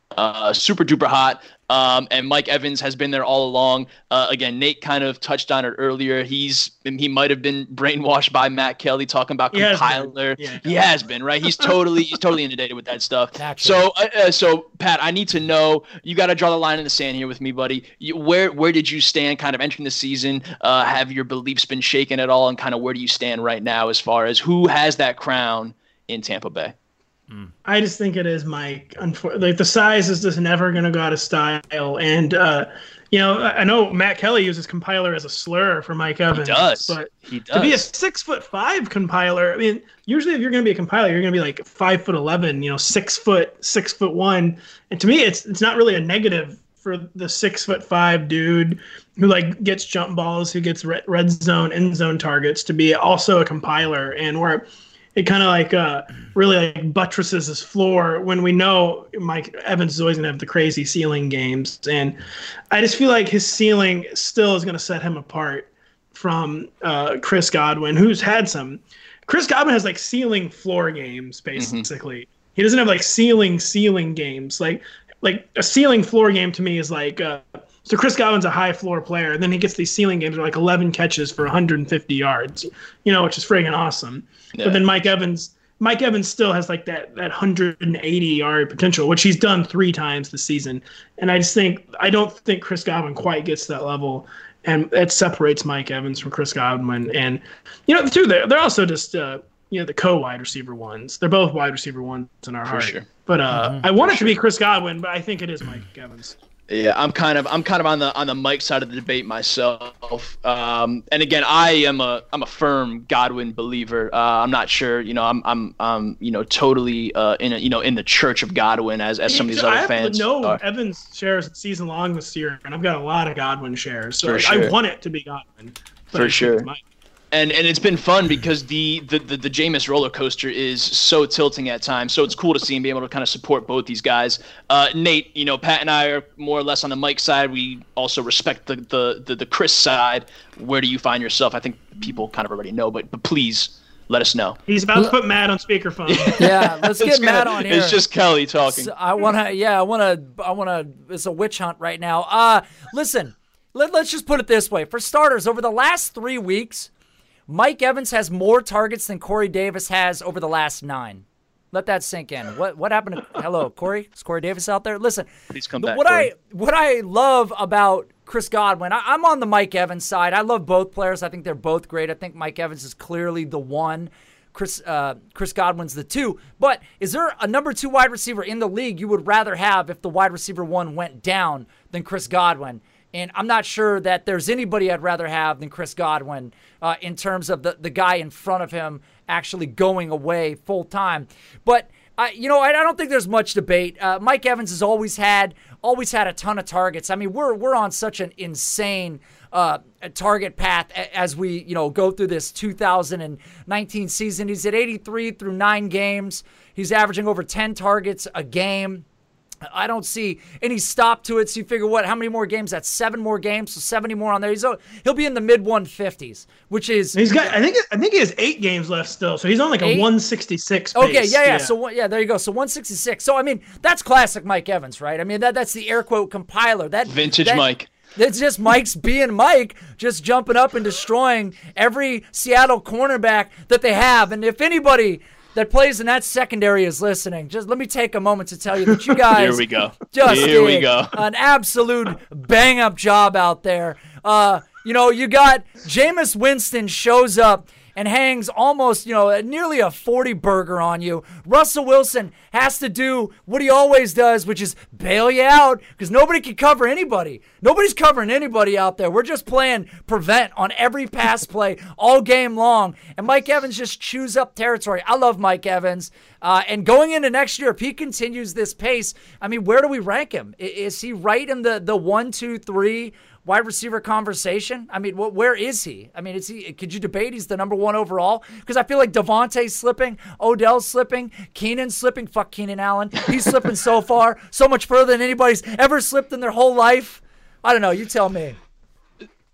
uh, super duper hot. Um, and Mike Evans has been there all along. Uh, again, Nate kind of touched on it earlier. He's he might have been brainwashed by Matt Kelly talking about he compiler. Has yeah, he has been, right? He's totally he's totally inundated with that stuff. Naturally. So, uh, so Pat, I need to know. You got to draw the line in the sand here with me, buddy. You, where where did you stand, kind of entering the season? Uh, have your beliefs been shaken at all, and kind of where do you stand right now as far as who has that crown in Tampa Bay? I just think it is Mike. Like the size is just never going to go out of style. And, uh, you know, I know Matt Kelly uses compiler as a slur for Mike Evans. He does. But he does. To be a six foot five compiler, I mean, usually if you're going to be a compiler, you're going to be like five foot eleven, you know, six foot, six foot one. And to me, it's it's not really a negative for the six foot five dude who like gets jump balls, who gets red, red zone, end zone targets to be also a compiler. And where it kind of like uh, really like buttresses his floor when we know Mike Evans is always going to have the crazy ceiling games. And I just feel like his ceiling still is going to set him apart from uh, Chris Godwin, who's had some. Chris Godwin has like ceiling floor games, basically. Mm-hmm. He doesn't have like ceiling ceiling games. Like like a ceiling floor game to me is like uh, so Chris Godwin's a high floor player, and then he gets these ceiling games where like eleven catches for one hundred fifty yards, you know, which is friggin' awesome. Yeah. But then Mike Evans, Mike Evans still has like that that one hundred eighty yard potential, which he's done three times this season. And I just think I don't think Chris Godwin quite gets to that level, and it separates Mike Evans from Chris Godwin. And you know, the two they're they're also just uh, you know the co wide receiver ones. They're both wide receiver ones in our For heart. sure. But uh, mm-hmm. I want For it sure. to be Chris Godwin, but I think it is Mike Evans. Yeah, I'm kind of I'm kind of on the on the Mike side of the debate myself. Um, and again, I am a I'm a firm Godwin believer. Uh, I'm not sure, you know, I'm I'm um you know totally uh in a, you know in the church of Godwin as as some of these I other have fans. no are. Evans shares season long this year, and I've got a lot of Godwin shares. So For like, sure. I want it to be Godwin. but For I think sure. it's Mike. And and it's been fun because the, the, the, the Jameis roller coaster is so tilting at times. So it's cool to see him be able to kind of support both these guys. Uh, Nate, you know, Pat and I are more or less on the Mike side. We also respect the, the, the, the Chris side. Where do you find yourself? I think people kind of already know, but but please let us know. He's about to put Matt on speakerphone. Yeah, let's get It's Matt gonna- on here. It's just Kelly talking. So I want to, yeah, I want to, I want to, it's a witch hunt right now. Uh, listen, let, let's just put it this way. For starters, over the last three weeks, Mike Evans has more targets than Corey Davis has over the last nine. Let that sink in. What what happened to, hello, Corey? Is Corey Davis out there? Listen, Please come back, what Corey. I what I love about Chris Godwin, I, I'm on the Mike Evans side. I love both players. I think they're both great. I think Mike Evans is clearly the one. Chris uh, Chris Godwin's the two. But is there a number two wide receiver in the league you would rather have if the wide receiver one went down than Chris Godwin? And I'm not sure that there's anybody I'd rather have than Chris Godwin uh, in terms of the, the guy in front of him actually going away full time. But, uh, you know, I, I don't think there's much debate. Uh, Mike Evans has always had always had a ton of targets. I mean, we're we're on such an insane uh, target path as we, you know, go through this two thousand nineteen season. He's at eighty-three through nine games. He's averaging over ten targets a game. I don't see any stop to it. So you figure what? How many more games? That's seven more games, so seventy more on there. He's he'll be in the mid one fifties, which is He's got. I think. I think he has eight games left still, so he's on like Eight? a one sixty-six. okay. pace. Yeah, yeah. So what- yeah, there you go. So one sixty-six. So I mean, that's classic Mike Evans, right? I mean, that that's the air quote compiler. That Vintage that- Mike. It's just Mike's being Mike, just jumping up and destroying every Seattle cornerback that they have. And if anybody that plays in that secondary is listening, just let me take a moment to tell you that you guys Here we go. just Here we did go. an absolute bang-up job out there. Uh, you know, you got Jameis Winston shows up and hangs almost, you know, nearly a forty burger on you. Russell Wilson has to do what he always does, which is bail you out because nobody can cover anybody. Nobody's covering anybody out there. We're just playing prevent on every pass play all game long. And Mike Evans just chews up territory. I love Mike Evans. Uh, and going into next year, if he continues this pace, I mean, where do we rank him? I- Is he right in the, the one, two, three wide receiver conversation? I mean, wh- where is he? I mean, is he? Could you debate he's the number one overall? Because I feel like Devontae's slipping, Odell's slipping, Keenan's slipping. Fuck Keenan Allen. He's slipping so far, so much further than anybody's ever slipped in their whole life. I don't know. You tell me.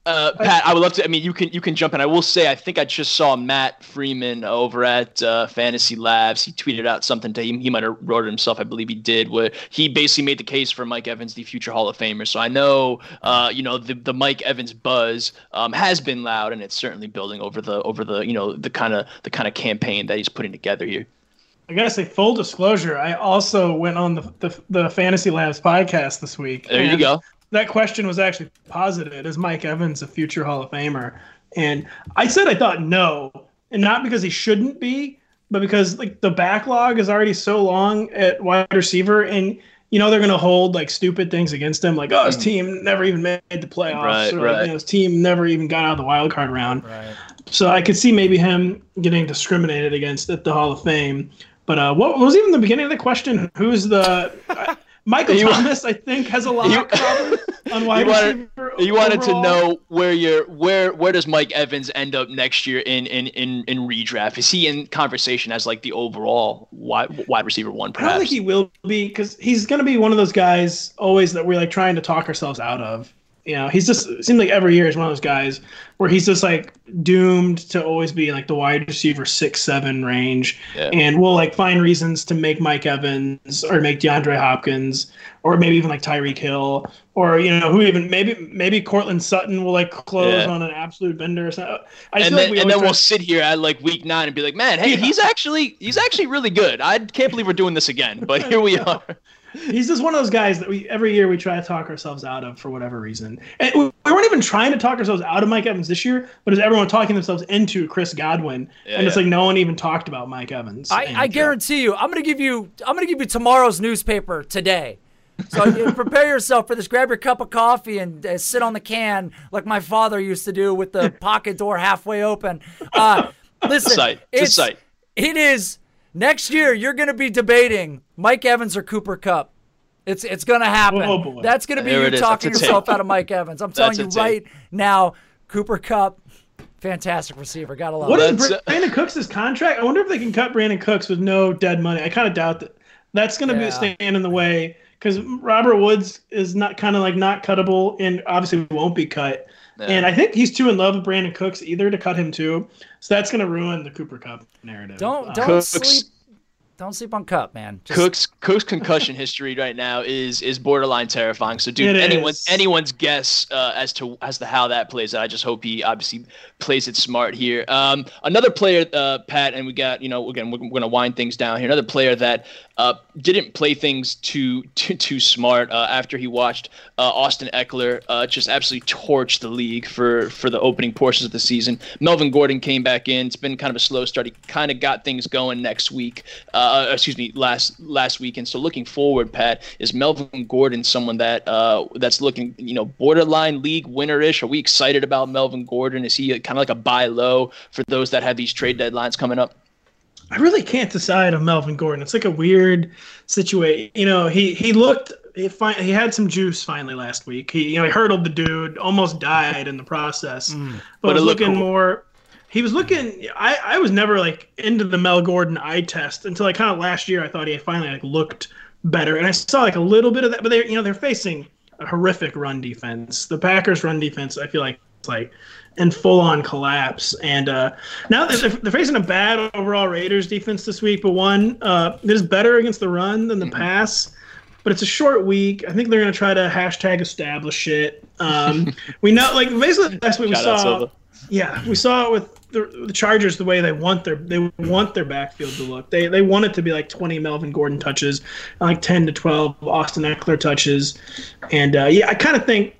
Uh, Pat, I would love to. I mean, you can you can jump in. I will say, I think I just saw Matt Freeman over at uh, Fantasy Labs. He tweeted out something to him. He might have wrote it himself. I believe he did. Where he basically made the case for Mike Evans, the future Hall of Famer. So I know, uh, you know, the the Mike Evans buzz um, has been loud, and it's certainly building over the over the you know the kind of the kind of campaign that he's putting together here. I gotta say, full disclosure, I also went on the the, the Fantasy Labs podcast this week. There you go. That question was actually posited. Is Mike Evans a future Hall of Famer? And I said I thought no, and not because he shouldn't be, but because like the backlog is already so long at wide receiver, and you know they're gonna hold like stupid things against him, like oh his team never even made the playoffs, right, or right. You know, his team never even got out of the wild card round. Right. So I could see maybe him getting discriminated against at the Hall of Fame. But uh, what was even the beginning of the question? Who's the uh, Michael You- Thomas? I think has a lock probably on wide You wanted, receiver. you wanted to overall. know where you're where where does Mike Evans end up next year in in in, in redraft? Is he in conversation as like the overall wide wide receiver one? I Perhaps. don't think he will be because he's going to be one of those guys always that we're like trying to talk ourselves out of. You know, he's just it seems like every year is one of those guys where he's just like doomed to always be like the wide receiver six seven range, Yeah. and we'll like find reasons to make Mike Evans or make DeAndre Hopkins or maybe even like Tyreek Hill or you know who even maybe maybe Cortland Sutton will like close Yeah. on an absolute bender or something. I just and feel then, like we and then always we'll try- sit here at like week nine and be like, man, hey, he's actually he's actually really good. I can't believe we're doing this again, but here we are. He's just one of those guys that we every year we try to talk ourselves out of for whatever reason. And we, we weren't even trying to talk ourselves out of Mike Evans this year, but as everyone talking themselves into Chris Godwin, Yeah, and it's yeah. like no one even talked about Mike Evans. I, And, I uh, guarantee you, I'm gonna give you, I'm gonna give you tomorrow's newspaper today. So you prepare yourself for this. Grab your cup of coffee and uh, sit on the can like my father used to do with the pocket door halfway open. Uh, listen, Sight. It's a it's, sight. it is next year. You're gonna be debating Mike Evans or Cooper Kupp. It's it's gonna happen. Oh, boy. That's gonna be There you it is. talking That's a yourself take. out of Mike Evans. I'm telling That's you a right take. now, Cooper Kupp, fantastic receiver. Gotta love What it. is That's, uh, Brandon Cooks' contract? I wonder if they can cut Brandon Cooks with no dead money. I kind of doubt that. That's going to Yeah. be stand in the way because Robert Woods is not kind of like not cuttable and obviously won't be cut. Yeah. And I think he's too in love with Brandon Cooks either to cut him too. So that's going to ruin the Cooper Kupp narrative. Don't Uh, don't Cooks- sleep don't sleep on Kupp, man. Just, Cook's Cook's concussion history right now is is borderline terrifying. So, dude, It anyone's is. anyone's guess uh, as to as to how that plays out. I just hope he obviously plays it smart here. Um, another player, uh, Pat, and we got you know again we're, we're gonna wind things down here. Another player that uh, didn't play things too too too smart uh, after he watched uh, Austin Eckler uh, just absolutely torch the league for for the opening portions of the season. Melvin Gordon came back in. It's been kind of a slow start. He kind of got things going next week. Uh, excuse me, last last weekend. So looking forward, Pat, is Melvin Gordon someone that uh, that's looking, you know, borderline league winner-ish? Are we excited about Melvin Gordon? Is he kind of like a buy low for those that have these trade deadlines coming up? I really can't decide on Melvin Gordon. It's like a weird situation. You know, he he looked he fi- he had some juice finally last week. He you know he hurdled the dude, almost died in the process, but, But was it looked looking cool. more. He was looking. I I was never like into the Mel Gordon eye test until like kind of last year. I thought he finally like looked better, and I saw like a little bit of that. But they you know they're facing a horrific run defense. The Packers' run defense, I feel like it's like in full on collapse. And uh, now they're, they're facing a bad overall Raiders defense this week, but one uh, that is better against the run than the Mm-hmm. pass. But it's a short week. I think they're going to try to hashtag establish it. Um, we know, like basically last week we Shout out saw. Silva. Yeah, we saw it with the, the Chargers the way they want their they want their backfield to look. They they want it to be like twenty Melvin Gordon touches, and like ten to twelve Austin Eckler touches, and uh, yeah, I kind of think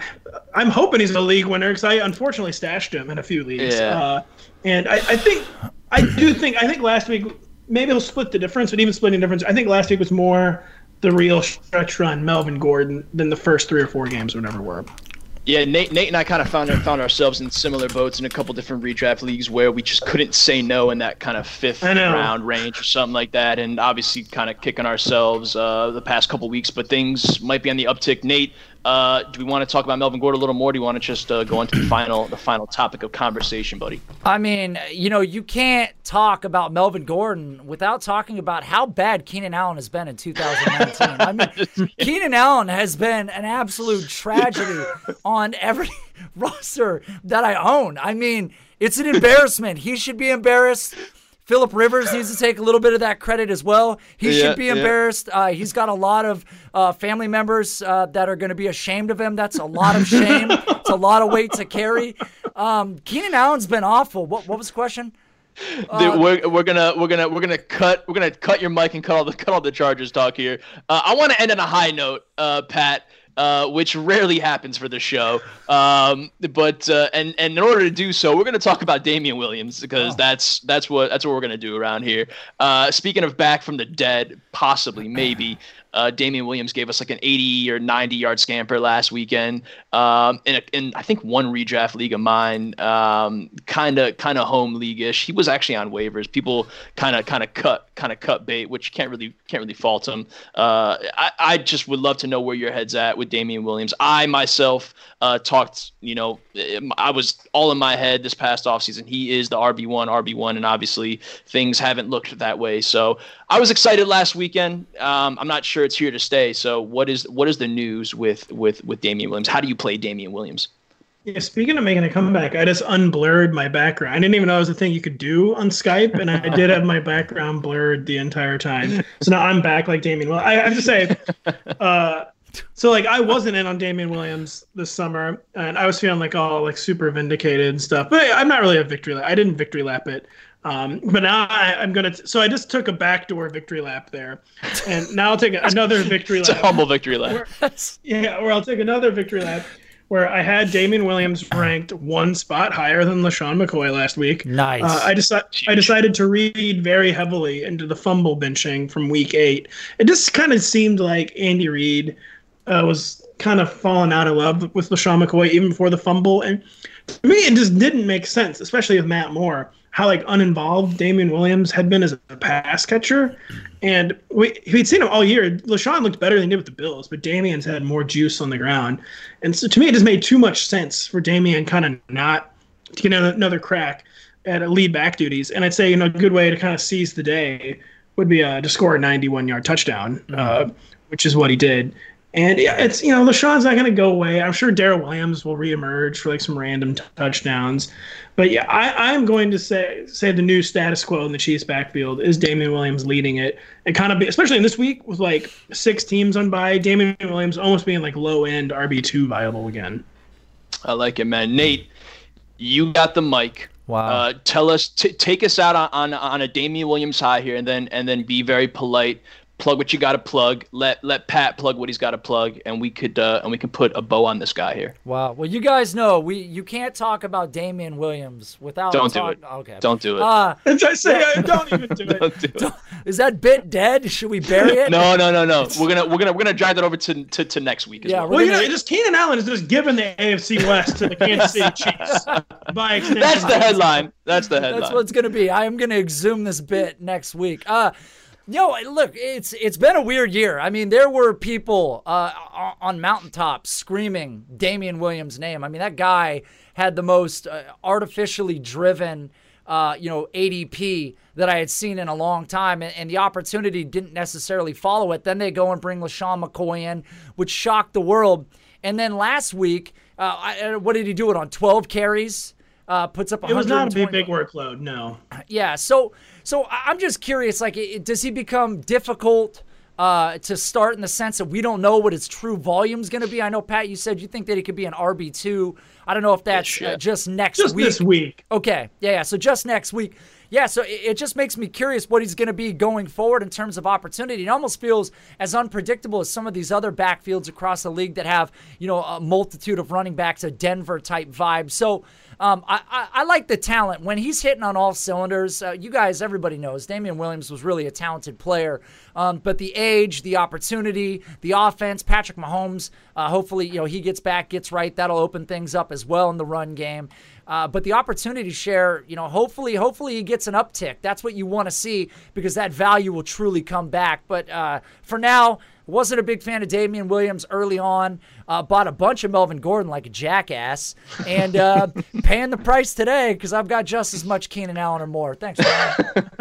I'm hoping he's a league winner because I unfortunately stashed him in a few leagues. Yeah. Uh, and I, I think I do think I think last week maybe he'll split the difference, but even splitting the difference, I think last week was more the real stretch run Melvin Gordon than the first three or four games or whatever were. Yeah, Nate, Nate and I kind of found found ourselves in similar boats in a couple different redraft leagues where we just couldn't say no in that kind of fifth I know. round range or something like that, and obviously kind of kicking ourselves uh, the past couple weeks. But things might be on the uptick. Nate, uh, do we want to talk about Melvin Gordon a little more? Do you want to just uh, go into the final the final topic of conversation, buddy? I mean, you know, you can't talk about Melvin Gordon without talking about how bad Keenan Allen has been in two thousand nineteen. I mean, Keenan Allen has been an absolute tragedy on every roster that I own. I mean, it's an embarrassment. He should be embarrassed. Phillip Rivers needs to take a little bit of that credit as well. He yeah, should be yeah. embarrassed. Uh, he's got a lot of uh, family members uh, that are going to be ashamed of him. That's a lot of shame. It's a lot of weight to carry. Um, Keenan Allen's been awful. What, what was the question? Uh, we're we're gonna we're gonna we're gonna cut we're gonna cut your mic and cut all the cut all the Chargers talk here. Uh, I want to end on a high note, uh, Pat. Uh, which rarely happens for the show. Um, but uh, and and in order to do so, we're going to talk about Damian Williams because oh. that's that's what that's what we're going to do around here. Uh, speaking of back from the dead, possibly, maybe. Uh, Damian Williams gave us like an eighty or ninety yard scamper last weekend um, in, a, in I think one redraft league of mine, kind of kind of home league-ish. He was actually on waivers. People kind of kind of cut kind of cut bait, which can't really can't really fault him. Uh, I I just would love to know where your head's at with Damian Williams. I myself uh, talked, you know, I was all in my head this past offseason. He is the R B one, R B one, and obviously things haven't looked that way. So I was excited last weekend. Um, I'm not sure it's here to stay. So what is what is the news with with with Damian Williams? How do you play Damian Williams? Yeah, speaking of making a comeback, I just unblurred my background. I didn't even know it was a thing you could do on Skype, and I did have my background blurred the entire time. So now I'm back like Damian Williams. I have to say, uh, so like I wasn't in on Damian Williams this summer, and I was feeling like all like super vindicated and stuff. But I'm not really a victory lap. I didn't victory lap it. Um, but now I, I'm gonna. T- so I just took a backdoor victory lap there, and now I'll take another victory it's lap. It's a humble victory lap. Where, yeah, or I'll take another victory lap where I had Damian Williams ranked one spot higher than LaShawn McCoy last week. Nice. Uh, I decided I decided to read very heavily into the fumble benching from week eight. It just kind of seemed like Andy Reid uh, was kind of falling out of love with LaShawn McCoy even before the fumble, and to me it just didn't make sense, especially with Matt Moore, how like uninvolved Damian Williams had been as a pass catcher. And we we'd seen him all year. LaShawn looked better than he did with the Bills, but Damian's had more juice on the ground. And so to me, it just made too much sense for Damian kind of not to get another crack at a lead back duties. And I'd say, you know, a good way to kind of seize the day would be uh, to score a ninety-one yard touchdown, mm-hmm. uh, which is what he did. And it's, you know, LaShawn's not going to go away. I'm sure Darrell Williams will reemerge for like some random t- touchdowns. But yeah, I, I'm going to say say the new status quo in the Chiefs backfield is Damian Williams leading it. And kind of, be, especially in this week with like six teams on bye, Damian Williams almost being like low end R B two viable again. I like it, man. Nate, you got the mic. Wow. Uh, tell us, t- take us out on, on on a Damian Williams high here, and then and then be very polite. Plug what you got to plug. Let let Pat plug what he's got to plug, and we could uh, and we can put a bow on this guy here. Wow. Well, you guys know we you can't talk about Damian Williams without. Don't talk- do it. Okay. Don't do it. Uh, As I say, I don't even do it. Don't do it. Is that bit dead? Should we bury it? No, no, no, no. We're gonna we're gonna we're gonna drag that over to to, to next week as Yeah, well. Well, you know, gonna- just Keenan Allen is just giving the A F C West to the Kansas City Chiefs by extension. That's the headline. That's the headline. That's what it's going to be. I am going to exhume this bit next week. Uh, yo, look, it's it's been a weird year. I mean, there were people uh, on mountaintops screaming Damian Williams' name. I mean, that guy had the most uh, artificially driven, uh, you know, A D P that I had seen in a long time, and, and the opportunity didn't necessarily follow it. Then they go and bring LaShawn McCoy in, which shocked the world. And then last week, uh, I, what did he do it on? twelve carries? Uh, puts up It was not a big, big big workload, no. Yeah, so so I'm just curious, like, it, does he become difficult uh, to start in the sense that we don't know what his true volume is going to be? I know, Pat, you said you think that he could be an R B two. I don't know if that's uh, just next just week. Just this week. Okay, yeah, yeah, so just next week. Yeah, so it, it just makes me curious what he's going to be going forward in terms of opportunity. It almost feels as unpredictable as some of these other backfields across the league that have, you know, a multitude of running backs, a Denver-type vibe. So um, I, I, I like the talent. When he's hitting on all cylinders, uh, you guys, everybody knows, Damian Williams was really a talented player. Um, but the age, the opportunity, the offense, Patrick Mahomes, uh, hopefully, you know, he gets back, gets right. That'll open things up as well in the run game. Uh, but the opportunity share, you know, hopefully, hopefully he gets an uptick. That's what you want to see because that value will truly come back. But uh, for now, wasn't a big fan of Damian Williams early on. Uh, bought a bunch of Melvin Gordon like a jackass, and uh, paying the price today because I've got just as much Keenan Allen or more. Thanks, Ryan.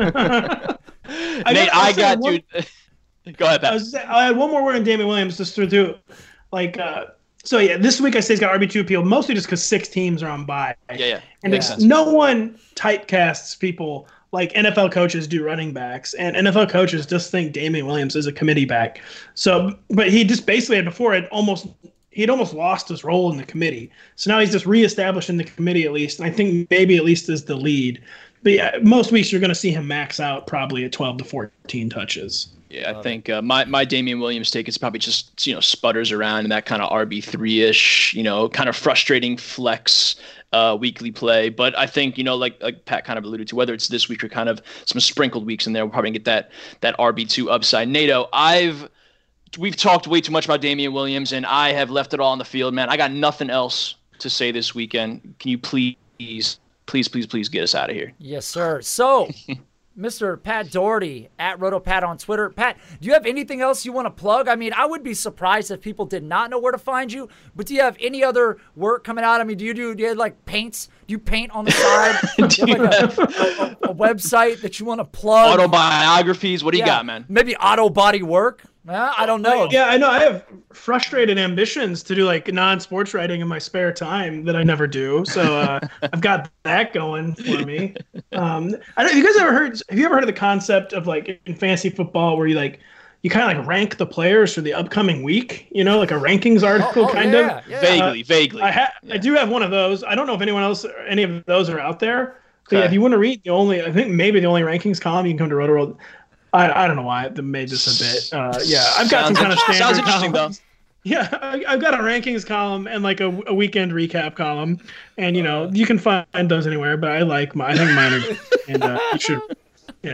I Nate, got, I got one, dude. Go ahead, Pat. I, was, I had one more word on Damian Williams just to do, like, uh, So yeah, this week I say he's got R B two appeal, mostly just because six teams are on bye. Yeah, yeah. And Makes it's, sense. no one typecasts people like N F L coaches do running backs, and N F L coaches just think Damian Williams is a committee back. So, but he just basically had before it almost he'd almost lost his role in the committee. So now he's just reestablished in the committee at least, and I think maybe at least as the lead. But yeah, most weeks you're going to see him max out probably at twelve to fourteen touches. Yeah, I think uh, my my Damian Williams take is probably just, you know, sputters around in that kind of R B three ish, you know, kind of frustrating flex uh, weekly play. But I think, you know, like like Pat kind of alluded to, whether it's this week or kind of some sprinkled weeks in there, we'll probably get that that R B two upside. NATO, I've we've talked way too much about Damian Williams, and I have left it all on the field, man. I got nothing else to say this weekend. Can you please, please, please, please get us out of here? Yes, sir. So. Mister Pat Doherty at RotoPat on Twitter. Pat, do you have anything else you want to plug? I mean, I would be surprised if people did not know where to find you, but do you have any other work coming out? I mean, do you do, do you have like paints? Do you paint on the side? do you have like a, a, a website that you want to plug? Autobiographies? What do you Yeah, got, man? Maybe auto body work? Uh, I don't know. Yeah, I know. I have frustrated ambitions to do like non-sports writing in my spare time that I never do. So uh, I've got that going for me. Um, I don't. Have you guys ever heard? Have you ever heard of the concept of like in fantasy football where you like you kind of like rank the players for the upcoming week? You know, like a rankings article, Oh, oh, kind yeah, of. yeah. Vaguely, vaguely. I ha- Yeah. I do have one of those. I don't know if anyone else, any of those are out there. But yeah, Okay. if you want to read the only, I think maybe the only rankings column, you can come to Roto-World. I, I don't know why I made this a bit. Uh, yeah, I've got some Sounds kind of inter- standard sounds interesting, columns. Yeah, I, I've got a rankings column and like a, a weekend recap column, and you know you can find those anywhere. But I like my, I think mine are, and uh, you should. Yeah.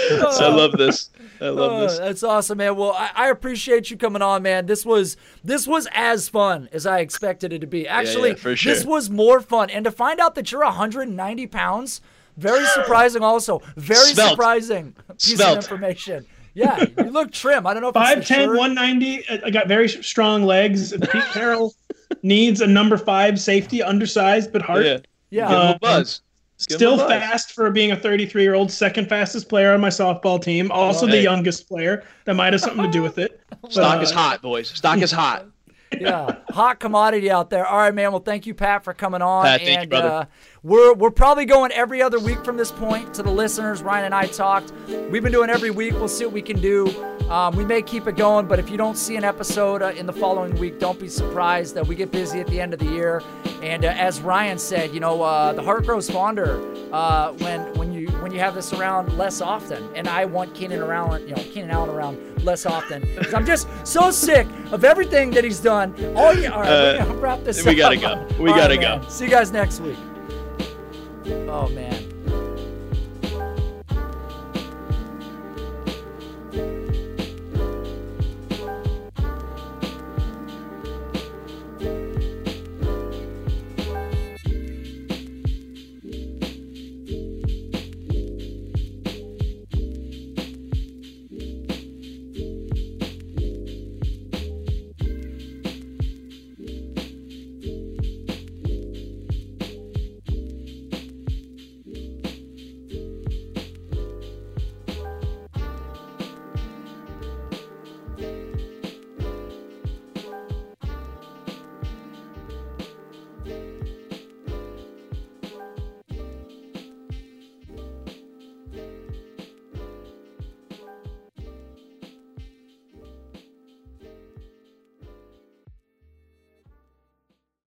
I love this. I love Oh, this. that's awesome, man. Well, I, I appreciate you coming on, man. This was this was as fun as I expected it to be. Actually, yeah, for sure. this was more fun. And to find out that you're one hundred ninety pounds, very surprising. Also, very Svelte. surprising piece Svelte. of information. Yeah, you look trim. I don't know if it's five the ten, shirt. one ninety. I got very strong legs. Pete Carroll needs a number five safety, undersized but hard. Yeah. Yeah. Give him Uh, a buzz. Give him Still a buzz. fast for being a thirty-three-year-old, second fastest player on my softball team. Also Oh, the hey. youngest player. That might have something to do with it. Stock Uh, is hot, boys. Stock is hot. Yeah, hot commodity out there. All right, man. Well, thank you, Pat, for coming on. Pat, thank you, and brother. Uh, we're we're probably going every other week from this point to the listeners. Ryan and I talked. We've been doing every week. We'll see what we can do. Um, we may keep it going, but if you don't see an episode uh, in the following week, don't be surprised that we get busy at the end of the year. And uh, as Ryan said, you know, uh, the heart grows fonder uh, when when you when you have this around less often. And I want Keenan around, you know, Keenan Allen around less often because I'm just so sick of everything that he's done. All, you, all right, Uh, we're gonna wrap this we up. gotta go. We All gotta right, go. man. See you guys next week. Oh man.